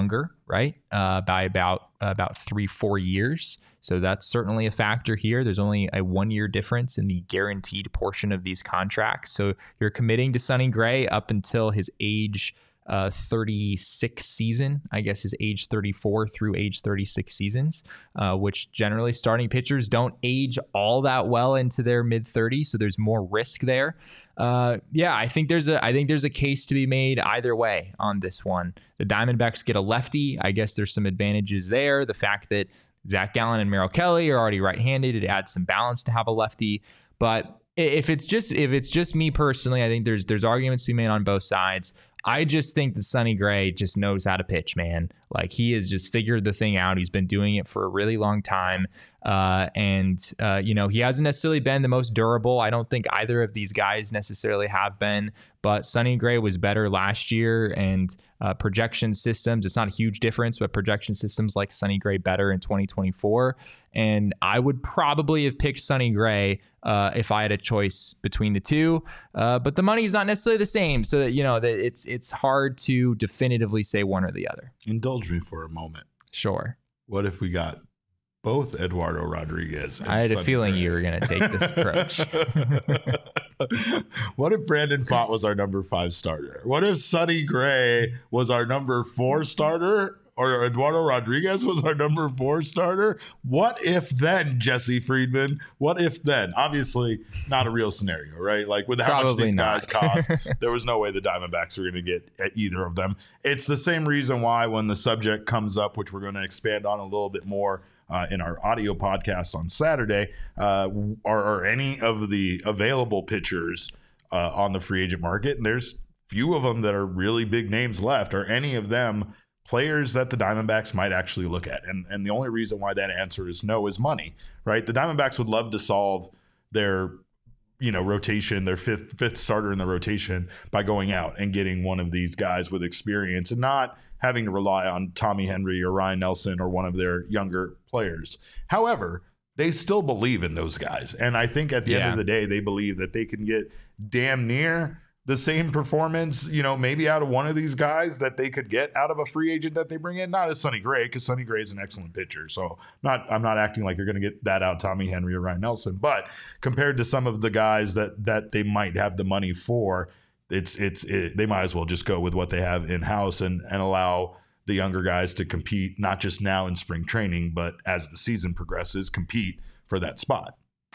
right? Uh, by about about three, four years. So that's certainly a factor here. There's only a one-year difference in the guaranteed portion of these contracts. So you're committing to Sonny Gray up until his age uh, thirty-six season, I guess his age thirty-four through age thirty-six seasons, uh, which generally starting pitchers don't age all that well into their mid thirties. So there's more risk there. Uh, yeah, I think there's a I think there's a case to be made either way on this one. The Diamondbacks get a lefty. I guess there's some advantages there. The fact that Zach Gallen and Merrill Kelly are already right-handed, it adds some balance to have a lefty. But if it's just if it's just me personally, I think there's there's arguments to be made on both sides. I just think that Sonny Gray just knows how to pitch, man. Like, he has just figured the thing out. He's been doing it for a really long time. Uh, and, uh, you know, he hasn't necessarily been the most durable. I don't think either of these guys necessarily have been. But Sonny Gray was better last year, and uh, projection systems, it's not a huge difference, but projection systems like Sonny Gray better in twenty twenty-four. And I would probably have picked Sonny Gray uh, if I had a choice between the two. Uh, but the money is not necessarily the same, so that, you know, that it's it's hard to definitively say one or the other. Indulge me for a moment. Sure. What if we got both Eduardo Rodriguez and I had Sonny a feeling Gray? you were going to take this approach. What if Brandon Pfaadt was our number five starter? What if Sonny Gray was our number four starter? Or Eduardo Rodriguez was our number four starter? What if then, Jesse Friedman? What if then? Obviously, not a real scenario, right? Like, with how Probably much these not. guys cost, there was no way the Diamondbacks were going to get at either of them. It's the same reason why when the subject comes up, which we're going to expand on a little bit more uh, in our audio podcast on Saturday, uh, are, are any of the available pitchers uh, on the free agent market, and there's few of them that are really big names left, are any of them players that the Diamondbacks might actually look at? And and the only reason why that answer is no is money, right? The Diamondbacks would love to solve their, you know, rotation, their fifth fifth starter in the rotation by going out and getting one of these guys with experience and not having to rely on Tommy Henry or Ryan Nelson or one of their younger players. However, they still believe in those guys. And I think at the Yeah. end of the day, they believe that they can get damn near the same performance, you know, maybe out of one of these guys that they could get out of a free agent that they bring in. Not as Sonny Gray, because Sonny Gray is an excellent pitcher. So not, I'm not acting like you're going to get that out Tommy Henry or Ryan Nelson. But compared to some of the guys that that they might have the money for, it's it's it, they might as well just go with what they have in house and and allow the younger guys to compete, not just now in spring training, but as the season progresses, compete for that spot.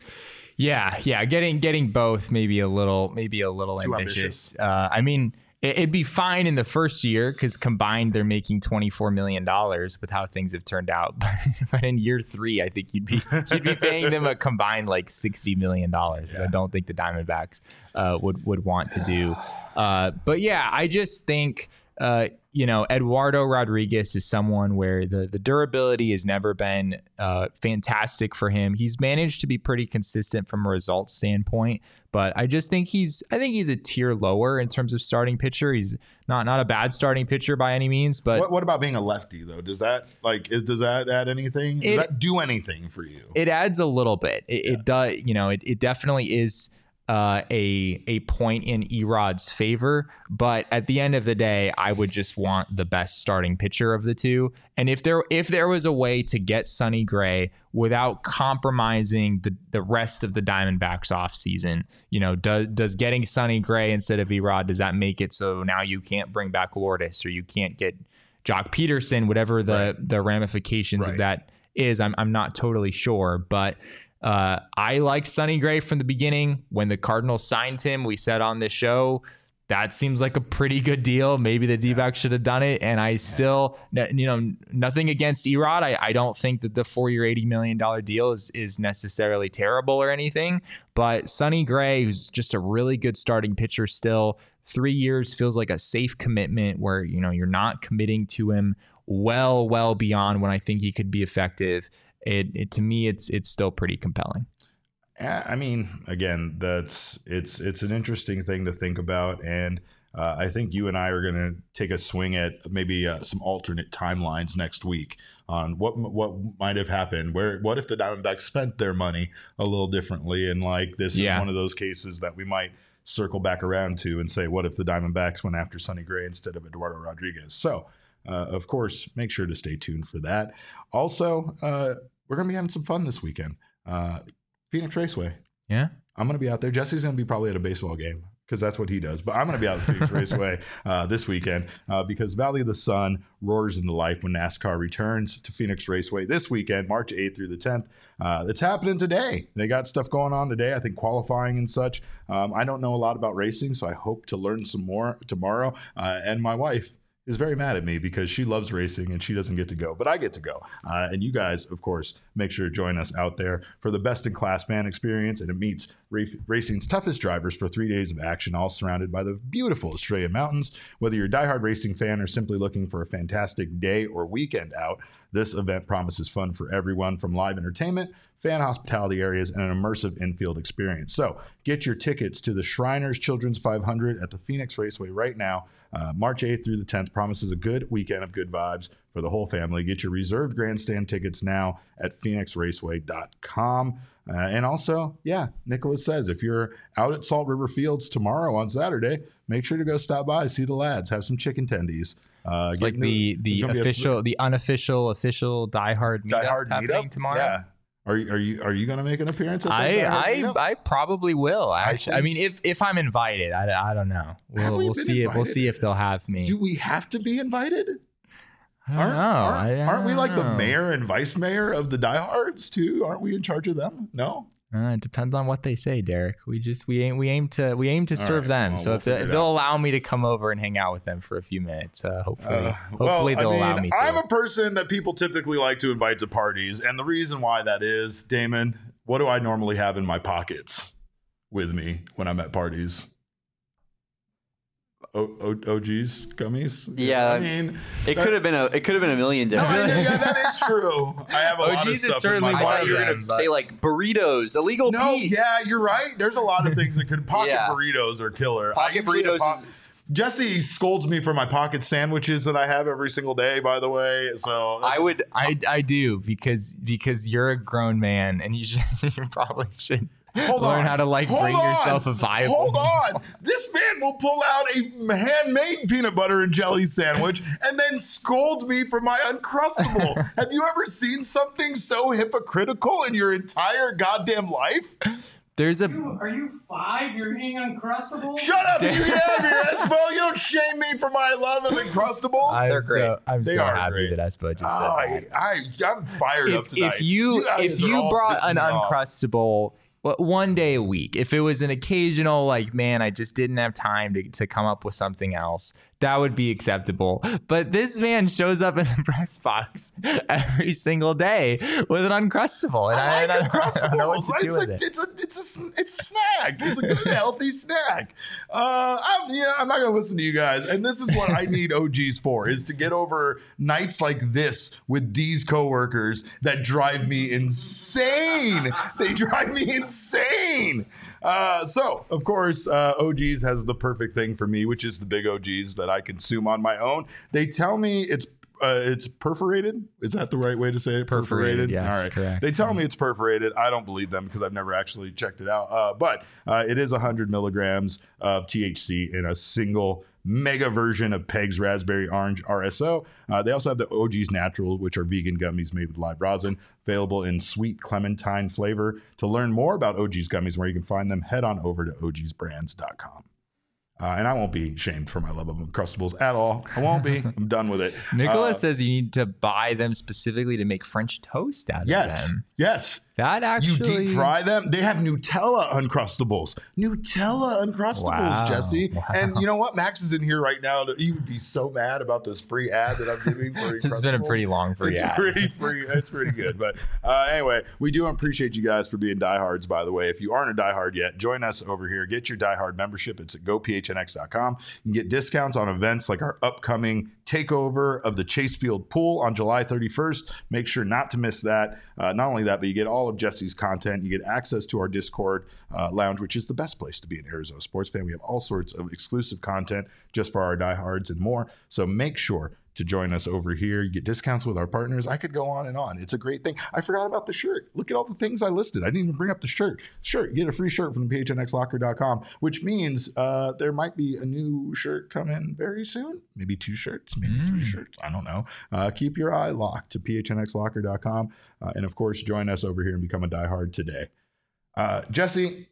Yeah, yeah, getting getting both maybe a little maybe a little Too ambitious. ambitious. Uh, I mean, it, it'd be fine in the first year because combined they're making twenty-four million dollars with how things have turned out. But, but in year three, I think you'd be you'd be paying them a combined like sixty million dollars. Yeah. I don't think the Diamondbacks uh, would would want to do. Uh, but yeah, I just think. Uh, you know, Eduardo Rodriguez is someone where the the durability has never been uh, fantastic for him. He's managed to be pretty consistent from a results standpoint, but I just think he's I think he's a tier lower in terms of starting pitcher. He's not not a bad starting pitcher by any means, but what, what about being a lefty though? Does that like is, does that add anything? Does it, that do anything for you? It adds a little bit. It, yeah. it does. You know, it, it definitely is. Uh, a a point in Erod's favor, but at the end of the day, I would just want the best starting pitcher of the two. And if there if there was a way to get Sonny Gray without compromising the, the rest of the Diamondbacks offseason, you know, does does getting Sonny Gray instead of Erod, does that make it so now you can't bring back Lourdes or you can't get Jock Peterson, whatever the right. the ramifications right. of that is? I'm I'm not totally sure, but. Uh, I liked Sonny Gray from the beginning. When the Cardinals signed him, we said on this show, that seems like a pretty good deal. Maybe the D-backs should have done it. And I still, you know, nothing against Erod. I, I don't think that the four-year, eighty million dollars deal is, is necessarily terrible or anything. But Sonny Gray, who's just a really good starting pitcher still, three years feels like a safe commitment where, you know, you're not committing to him well, well beyond when I think he could be effective. It, it to me, it's it's still pretty compelling. I mean, again, that's it's it's an interesting thing to think about, and uh, I think you and I are going to take a swing at maybe uh, some alternate timelines next week on what what might have happened. Where what if the Diamondbacks spent their money a little differently, and like this yeah. is one of those cases that we might circle back around to and say, what if the Diamondbacks went after Sonny Gray instead of Eduardo Rodriguez? So. uh, of course, make sure to stay tuned for that. Also, uh, we're going to be having some fun this weekend. Uh, Phoenix Raceway. Yeah. I'm going to be out there. Jesse's going to be probably at a baseball game because that's what he does. But I'm going to be out at Phoenix Raceway uh, this weekend uh, because Valley of the Sun roars into life when NASCAR returns to Phoenix Raceway this weekend, March eighth through the tenth. Uh, it's happening today. They got stuff going on today, I think qualifying and such. Um, I don't know a lot about racing, so I hope to learn some more tomorrow. Uh, and my wife is very mad at me because she loves racing and she doesn't get to go, but I get to go. Uh, and you guys, of course, make sure to join us out there for the best-in-class fan experience, and it meets ra- racing's toughest drivers for three days of action, all surrounded by the beautiful Australian mountains. Whether you're a diehard racing fan or simply looking for a fantastic day or weekend out, this event promises fun for everyone, from live entertainment, fan hospitality areas, and an immersive infield experience. So get your tickets to the Shriners Children's five hundred at the Phoenix Raceway right now. Uh, March eighth through the tenth promises a good weekend of good vibes for the whole family. Get your reserved grandstand tickets now at phoenix raceway dot com. Uh, and also, yeah, Nicholas says, if you're out at Salt River Fields tomorrow on Saturday, make sure to go stop by, see the lads, have some chicken tendies. Uh, it's like the the official, a, the unofficial, official diehard meetup diehard happening meetup? tomorrow. Yeah. Are you are you are you going to make an appearance? At I I, I probably will. Actually, I, I mean, if if I'm invited, I, I don't know. We'll, we we'll see if we'll see if they'll have me. Do we have to be invited? I don't aren't, know. Aren't, I, I aren't we don't like know. the mayor and vice mayor of the diehards too? Aren't we in charge of them? No. Uh, it depends on what they say, Derek. We just we aim we aim to we aim to serve right, them. well, so we'll if, they, if they'll allow me to come over and hang out with them for a few minutes, uh, hopefully, Uh, hopefully well, they'll I mean, allow me to. I'm a person that people typically like to invite to parties, and the reason why that is, Damon, what do I normally have in my pockets with me when I'm at parties? O- o- O G's gummies. Yeah, I mean, it that- could have been a it could have been a million No, different. I, yeah, that is true. I have a lot of O G's is stuff in certainly my I one thought of you were them, gonna but- say like burritos, illegal No, Pete's. yeah, you're right. There's a lot of things that could pocket Yeah. burritos are killer. Pocket I usually burritos po- is- Jesse scolds me for my pocket sandwiches that I have every single day, by the way. So I would. I, I do because because you're a ground man and you should you probably should Hold learn on. how to like Hold bring on. yourself a viable. Hold on. This man will pull out a handmade peanut butter and jelly sandwich and then scold me for my Uncrustable. Have you ever seen something so hypocritical in your entire goddamn life? There's a You, are you five? You're eating Uncrustable? Shut up, you have here, Espo. You don't shame me for my love of Uncrustables. I'm They're great. So, I'm They so are happy great. that Espo just said Oh, that. I, I, I'm fired up If, tonight. if you, guys if are you all brought pissing an me off. Uncrustable well, one day a week, if it was an occasional like, man, I just didn't have time to, to come up with something else, that would be acceptable. But this man shows up in the press box every single day with an Uncrustable, and I I, like and I, I don't know what Uncrustables. to do It's with a, it. it's a, it's a, it's a snack. It's a good, healthy snack. Uh, I'm, yeah, I'm not gonna listen to you guys. And this is what I need O Gs for: is to get over nights like this with these coworkers that drive me insane. They drive me insane. Uh, so, of course, uh, O Gs has the perfect thing for me, which is the big O Gs that I consume on my own. They tell me it's uh, it's perforated. Is that the right way to say it? Perforated, yes, All right. correct. They tell me it's perforated. I don't believe them because I've never actually checked it out. Uh, but uh, it is one hundred milligrams of T H C in a single mega version of Peg's Raspberry Orange R S O. Uh, they also have the O G's Natural, which are vegan gummies made with live rosin, available in sweet clementine flavor. To learn more about O G's gummies, where you can find them, head on over to O Gs brands dot com. Uh, and I won't be shamed for my love of Uncrustables at all. I won't be. I'm done with it. Nicholas Uh, says you need to buy them specifically to make French toast out yes, of them. yes. That actually You deep fry them. They have Nutella Uncrustables. Nutella Uncrustables, Wow. Jesse. Wow. And you know what? Max is in here right now. To, he would be so mad about this free ad that I'm giving for It's been a Uncrustables. pretty long free It's ad. pretty free. It's pretty good. But uh, anyway, we do appreciate you guys for being diehards, by the way. If you aren't a diehard yet, join us over here. Get your diehard membership. It's at go p h n x dot com. You can get discounts on events like our upcoming takeover of the Chase Field Pool on July thirty-first. Make sure not to miss that. Uh, not only that, but you get all of Jesse's content. You get access to our Discord uh, lounge, which is the best place to be an Arizona sports fan. We have all sorts of exclusive content just for our diehards and more. So make sure to join us over here. You get discounts with our partners. I could go on and on. It's a great thing. I forgot about the shirt. Look at all the things I listed. I didn't even bring up the shirt. Shirt, you get a free shirt from P H N X locker dot com, which means uh, there might be a new shirt coming very soon. Maybe two shirts, maybe mm. three shirts. I don't know. Uh, keep your eye locked to P H N X locker dot com. Uh, and of course, join us over here and become a diehard today. Uh, Jesse,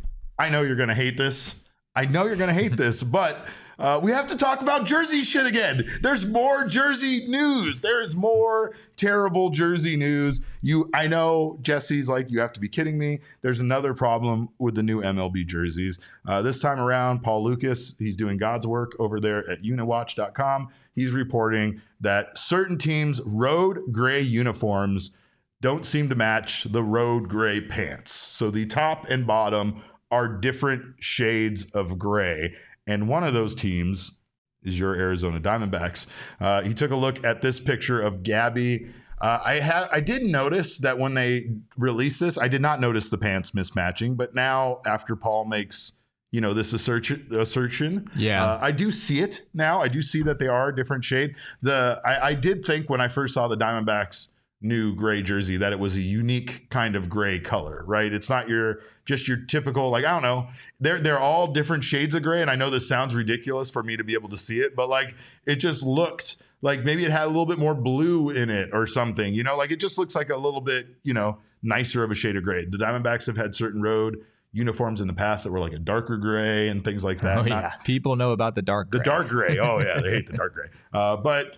I know you're going to hate this. I know you're going to hate this, but uh, we have to talk about Jersey shit again. There's more Jersey news. There's more terrible Jersey news. You, I know Jesse's like, you have to be kidding me. There's another problem with the new M L B jerseys. Uh, this time around, Paul Lucas, he's doing God's work over there at Uniwatch dot com. He's reporting that certain teams' road gray uniforms don't seem to match the road gray pants. So the top and bottom are different shades of gray. And one of those teams is your Arizona Diamondbacks. Uh, he took a look at this picture of Gabby. Uh, I have I did notice that when they released this, I did not notice the pants mismatching. But now, after Paul makes you know this assertion, assertion, yeah, uh, I do see it now. I do see that they are a different shade. The I, I did think when I first saw the Diamondbacks new gray jersey that it was a unique kind of gray color, right? It's not your just your typical, like, I don't know, they're they're all different shades of gray. And I know this sounds ridiculous for me to be able to see it, but like it just looked like maybe it had a little bit more blue in it or something, you know, like it just looks like a little bit, you know, nicer of a shade of gray. The Diamondbacks have had certain road uniforms in the past that were like a darker gray and things like that. Oh, Not, yeah. People know about the dark gray. The dark gray. Oh yeah, they hate the dark gray. Uh, but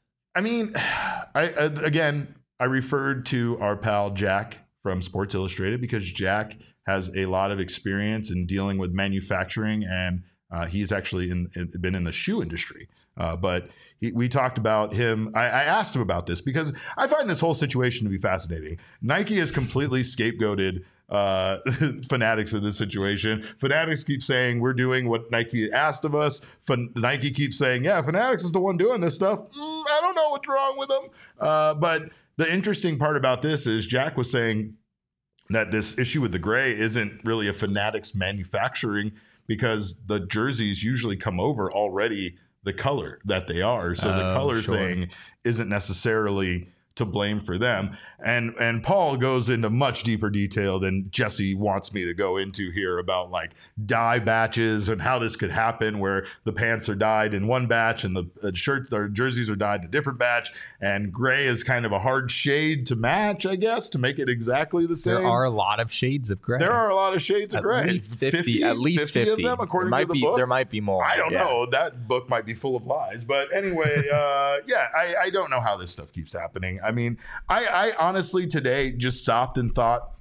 I mean, I uh, again, I referred to our pal Jack from Sports Illustrated because Jack has a lot of experience in dealing with manufacturing, and uh, he's actually in, in, been in the shoe industry. Uh, but he, we talked about him. I, I asked him about this because I find this whole situation to be fascinating. Nike has completely scapegoated uh, Fanatics in this situation. Fanatics keep saying we're doing what Nike asked of us. Fan- Nike keeps saying, yeah, Fanatics is the one doing this stuff. Mm, I don't know what's wrong with them. Uh, but the interesting part about this is Jack was saying that this issue with the gray isn't really a Fanatics manufacturing because the jerseys usually come over already the color that they are. So the oh, color sure. thing isn't necessarily to blame for them. And and Paul goes into much deeper detail than Jesse wants me to go into here about like dye batches and how this could happen where the pants are dyed in one batch and the uh, shirts or jerseys are dyed in a different batch, and gray is kind of a hard shade to match, I guess, to make it exactly the same. There are a lot of shades of gray. There are a lot of shades of at gray. Least fifty, fifty, at least fifty, fifty of them, according there might to the be, book. There might be more. I don't yeah. know. That book might be full of lies. But anyway, uh, yeah, I, I don't know how this stuff keeps happening. I mean, I, I honestly today just stopped and thought,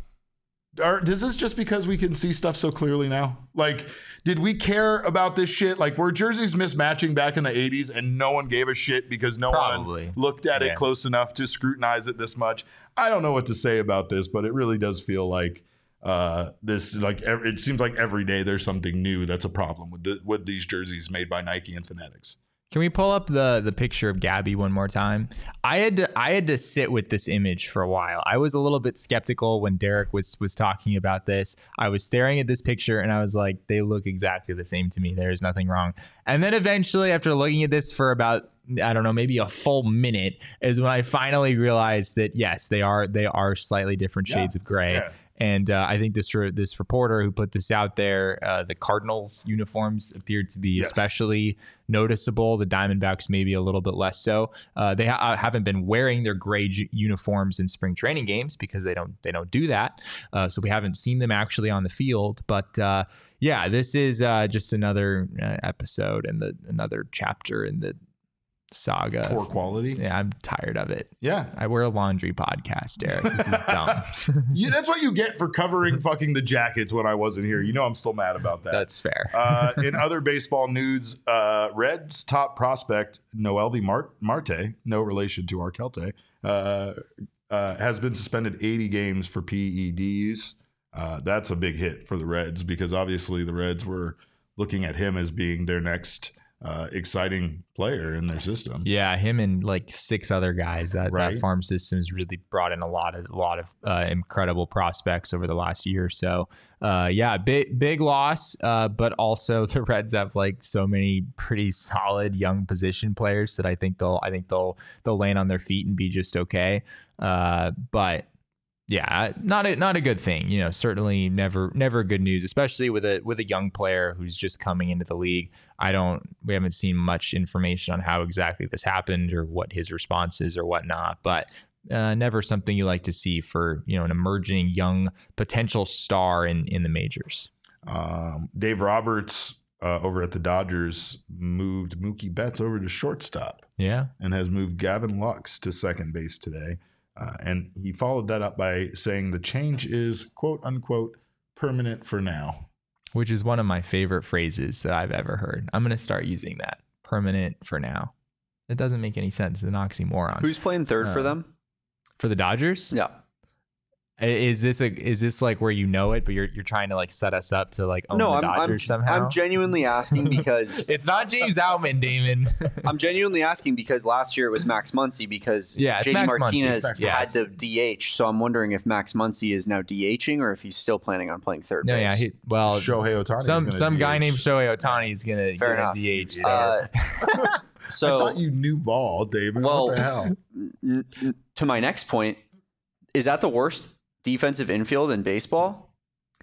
or is this just because we can see stuff so clearly now? Like, did we care about this shit? Like, were jerseys mismatching back in the eighties and no one gave a shit because no Probably. one looked at yeah. it close enough to scrutinize it this much? I don't know what to say about this, but it really does feel like uh, this, like, every, it seems like every day there's something new that's a problem with the, with these jerseys made by Nike and Fanatics. Can we pull up the the picture of Gabby one more time? I had to I had to sit with this image for a while. I was a little bit skeptical when Derek was was talking about this. I was staring at this picture and I was like, they look exactly the same to me. There's nothing wrong. And then eventually, after looking at this for about, I don't know, maybe a full minute, is when I finally realized that yes, they are they are slightly different shades yeah. of gray. Yeah. And uh, I think this re- this reporter who put this out there, uh, the Cardinals uniforms appeared to be yes. especially noticeable. The Diamondbacks maybe a little bit less so. Uh, they ha- haven't been wearing their gray j- uniforms in spring training games because they don't they don't do that. Uh, so we haven't seen them actually on the field. But uh, yeah, this is uh, just another uh, episode and the another chapter in the saga. Poor quality. Yeah, I'm tired of it. Yeah. I wear a laundry podcast, Derek. This is dumb. Yeah, that's what you get for covering fucking the Jackets when I wasn't here. You know I'm still mad about that. That's fair. uh, in other baseball news, uh, Reds top prospect Noelvi Mar- Marte, no relation to Arkelte, uh, uh, has been suspended eighty games for P E D use. Uh, that's a big hit for the Reds because obviously the Reds were looking at him as being their next uh, exciting player in their system. Yeah, him and like six other guys. That, Right. that farm system's really brought in a lot of a lot of uh, incredible prospects over the last year or so. Uh, yeah, big big loss, uh, but also the Reds have like so many pretty solid young position players that I think they'll I think they'll they'll land on their feet and be just okay. Uh, but yeah, not a not a good thing. You know, certainly never never good news, especially with a with a young player who's just coming into the league. I don't we haven't seen much information on how exactly this happened or what his response is or whatnot, but uh, never something you like to see for, you know, an emerging young potential star in in the majors. Um, Dave Roberts uh, over at the Dodgers moved Mookie Betts over to shortstop. Yeah. And has moved Gavin Lux to second base today. Uh, and he followed that up by saying the change is, quote unquote, permanent for now. Which is one of my favorite phrases that I've ever heard. I'm going to start using that. Permanent for now. It doesn't make any sense. It's an oxymoron. Who's playing third Uh, for them? For the Dodgers? Yeah. Is this a is this like where you know it, but you're you're trying to like set us up to like own No, the I'm, I'm, Dodgers somehow? I'm genuinely asking because it's not James Outman, Damon. I'm genuinely asking because last year it was Max Muncy because Yeah, it's J D Max Muncy. Martinez It's Max had Muncy. to D H. So I'm wondering if Max Muncy is now DHing or if he's still planning on playing third No, base. yeah, he, well, Shohei Ohtani. some some guy named Shohei Ohtani is gonna, Fair gonna enough. D H. So. Uh, so I thought you knew ball, David. Well, what the hell? n- n- to my next point, is that the worst defensive infield in baseball?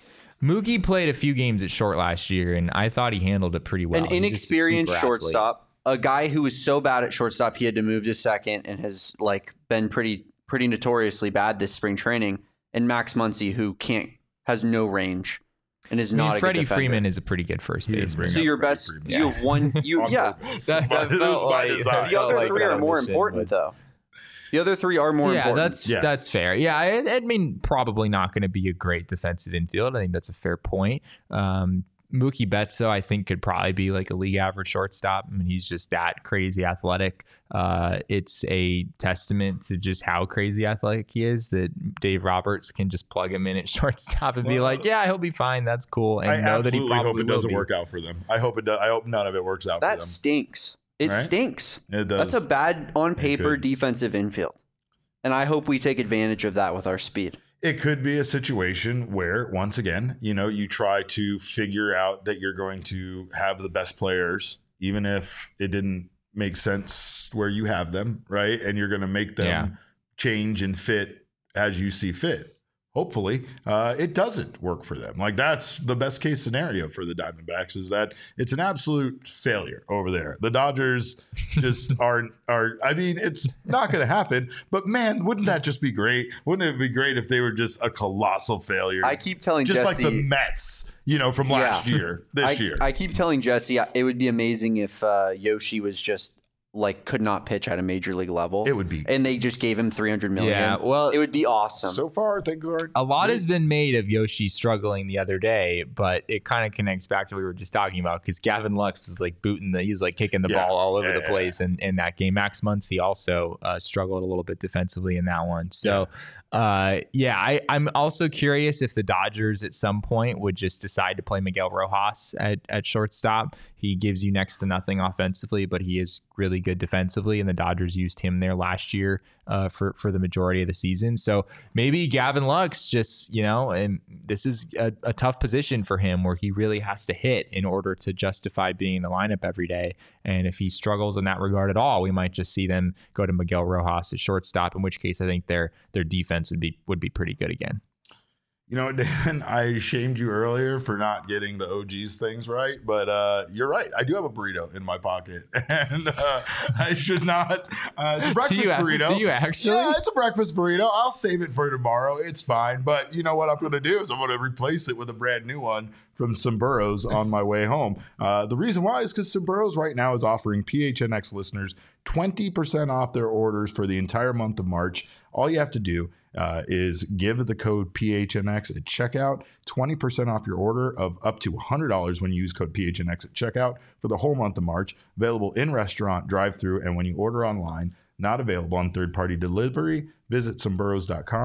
Mookie played a few games at short last year, and I thought he handled it pretty well. An He's just a inexperienced super athlete. shortstop, a guy who was so bad at shortstop he had to move to second and has like been pretty pretty notoriously bad this spring training. And Max Muncy, who can't has no range and is I mean, not a Freddie good defender. Freeman is a pretty good first baseman. So your best, you have one, you On yeah. purpose. That- that It was felt by like- design. that The felt other like three that are more omission, important but- though. The other three are more yeah, important. that's Yeah. that's fair. Yeah, I, I mean, probably not going to be a great defensive infield. I think that's a fair point. Um, Mookie Betts, though, I think could probably be like a league average shortstop. I mean, he's just that crazy athletic. Uh, it's a testament to just how crazy athletic he is that Dave Roberts can just plug him in at shortstop and be Well, like, "Yeah, he'll be fine. That's cool." And I know that he absolutely probably hope it will doesn't be. work out for them. I hope it does. I hope none of it works out for That them. stinks. It Right? stinks. It does. That's a bad on paper could. defensive infield. And I hope we take advantage of that with our speed. It could be a situation where, once again, you know, you try to figure out that you're going to have the best players, even if it didn't make sense where you have them, right? And you're going to make them Yeah. change and fit as you see fit. Hopefully, uh, it doesn't work for them. Like, that's the best case scenario for the Diamondbacks, is that it's an absolute failure over there. The Dodgers just aren't, are, I mean, it's not going to happen, but man, wouldn't that just be great? Wouldn't it be great if they were just a colossal failure? I keep telling just Jesse, like the Mets, you know, from last Yeah. year, this I, year. I keep telling Jesse it would be amazing if uh, Yoshi was just like could not pitch at a major league level. It would be. And they just gave him three hundred million. Yeah, well, it would be awesome. So far, things are a lot has been made of Yoshi struggling the other day, but it kind of connects back to what we were just talking about, because Gavin Lux was like booting the, he's like kicking the Yeah. ball all over Yeah, the yeah, place in, in that game. Max Muncy also uh, struggled a little bit defensively in that one. So, yeah, uh, yeah I, I'm also curious if the Dodgers at some point would just decide to play Miguel Rojas at, at shortstop. He gives you next to nothing offensively, but he is really good defensively, and the Dodgers used him there last year uh, for for the majority of the season. So maybe Gavin Lux just, you know, and this is a, a tough position for him where he really has to hit in order to justify being in the lineup every day. And if he struggles in that regard at all, we might just see them go to Miguel Rojas at shortstop, in which case I think their their defense would be would be pretty good again. You know, Dan, I shamed you earlier for not getting the O Gs things right, but uh, you're right. I do have a burrito in my pocket, and uh, I should not. Uh, it's a breakfast do you, burrito. Do you actually? Yeah, it's a breakfast burrito. I'll save it for tomorrow. It's fine. But you know what I'm going to do is I'm going to replace it with a brand new one from Somburros on my way home. Uh, the reason why is because Somburros right now is offering P H N X listeners twenty percent off their orders for the entire month of March. All you have to do uh, is give the code P H N X at checkout, twenty percent off your order of up to one hundred dollars when you use code P H N X at checkout for the whole month of March. Available in restaurant, drive-through, and when you order online. Not available on third-party delivery. Visit Somburros dot com.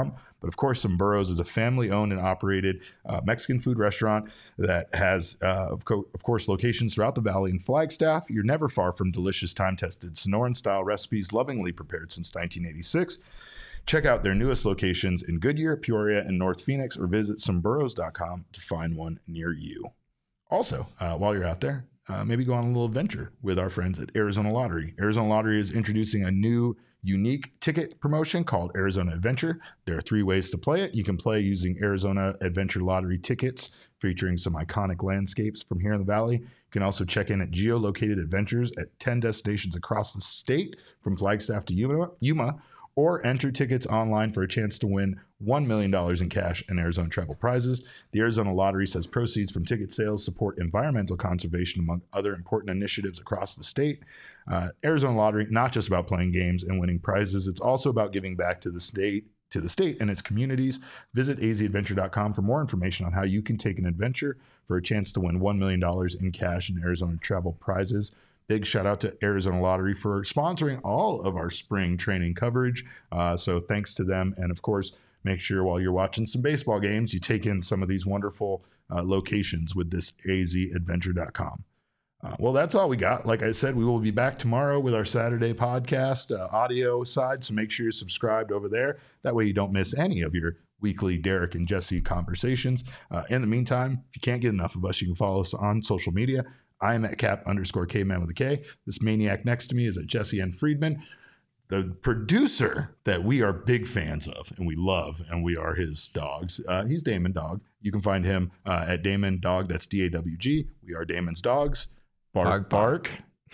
But of course, Sombreros is a family-owned and operated uh, Mexican food restaurant that has, uh, of, co- of course, locations throughout the valley in Flagstaff. You're never far from delicious, time-tested Sonoran-style recipes lovingly prepared since nineteen eighty-six. Check out their newest locations in Goodyear, Peoria, and North Phoenix, or visit sombreros dot com to find one near you. Also, uh, while you're out there, uh, maybe go on a little adventure with our friends at Arizona Lottery. Arizona Lottery is introducing a new unique ticket promotion called Arizona Adventure. There are three ways to play it. You can play using Arizona Adventure Lottery tickets featuring some iconic landscapes from here in the valley. You can also check in at geolocated adventures at ten destinations across the state from Flagstaff to Yuma, Yuma or enter tickets online for a chance to win one million dollars in cash and Arizona travel prizes. The Arizona Lottery says proceeds from ticket sales support environmental conservation among other important initiatives across the state. Uh, Arizona Lottery, not just about playing games and winning prizes, it's also about giving back to the state to the state and its communities. Visit a z adventure dot com for more information on how you can take an adventure for a chance to win one million dollars in cash and Arizona travel prizes. Big shout out to Arizona Lottery for sponsoring all of our spring training coverage. Uh, so thanks to them. And of course, make sure while you're watching some baseball games, you take in some of these wonderful uh, locations with this a z adventure dot com. Uh, well, that's all we got. Like I said, we will be back tomorrow with our Saturday podcast uh, audio side. So make sure you're subscribed over there. That way you don't miss any of your weekly Derek and Jesse conversations. Uh, in the meantime, if you can't get enough of us, you can follow us on social media. I am at cap underscore K-man with a K. This maniac next to me is at Jesse N. Friedman. The producer that we are big fans of and we love, and we are his dogs. Uh, he's Damon Dog. You can find him uh, at Damon Dog. That's D A W G. We are Damon's dogs. Bark, bark.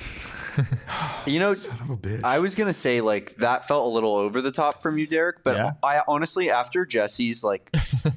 bark. You know, son of a bitch. I was gonna say like that felt a little over the top from you, Derek. But yeah? I honestly, after Jesse's like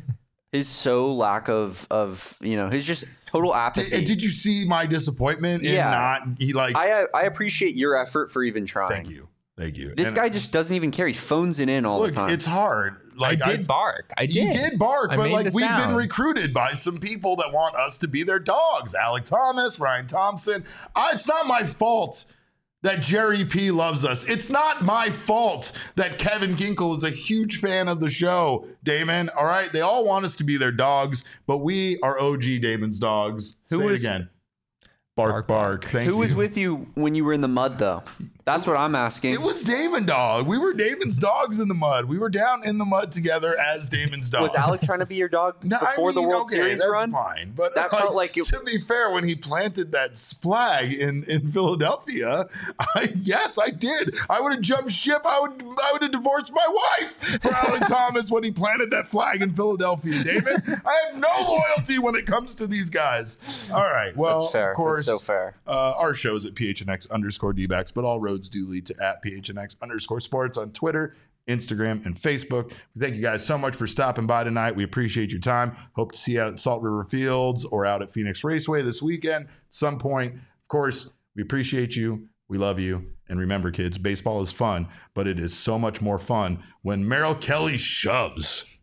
his so lack of of you know his just total apathy. Did, did you see my disappointment in yeah. not he like? I I appreciate your effort for even trying. Thank you. Thank you. This and guy just doesn't even care. He phones it in all look, the time. It's hard. Like I did I, bark. I did. You did bark, I but like we've sound. been recruited by some people that want us to be their dogs. Alec Thomas, Ryan Thompson. I, it's not my fault that Jerry P loves us. It's not my fault that Kevin Ginkle is a huge fan of the show, Damon. All right, they all want us to be their dogs, but we are O G Damon's dogs. Who Say was, it again? Bark, bark. Thank Who you. was with you when you were in the mud, though? That's what I'm asking. It was Damon Dog. We were Damon's dogs in the mud. We were down in the mud together as Damon's dogs. Was Alec trying to be your dog no, before I mean, the World okay, Series that's run? Fine, but that like, felt like it, to be fair, when he planted that flag in, in Philadelphia, I yes, I did. I would have jumped ship. I would I would have divorced my wife for Alec Thomas when he planted that flag in Philadelphia. Damon, I have no loyalty when it comes to these guys. All right, well, that's fair. Of course, that's so fair. Uh, our show is at P H N X underscore D-backs, but all roads do lead to at P H N X underscore sports on Twitter, Instagram, and Facebook. Thank you guys so much for stopping by tonight. We appreciate your time. Hope to see you out at Salt River Fields or out at Phoenix Raceway this weekend at some point. Of course, we appreciate you. We love you. And remember, kids, baseball is fun, but it is so much more fun when Merrill Kelly shoves.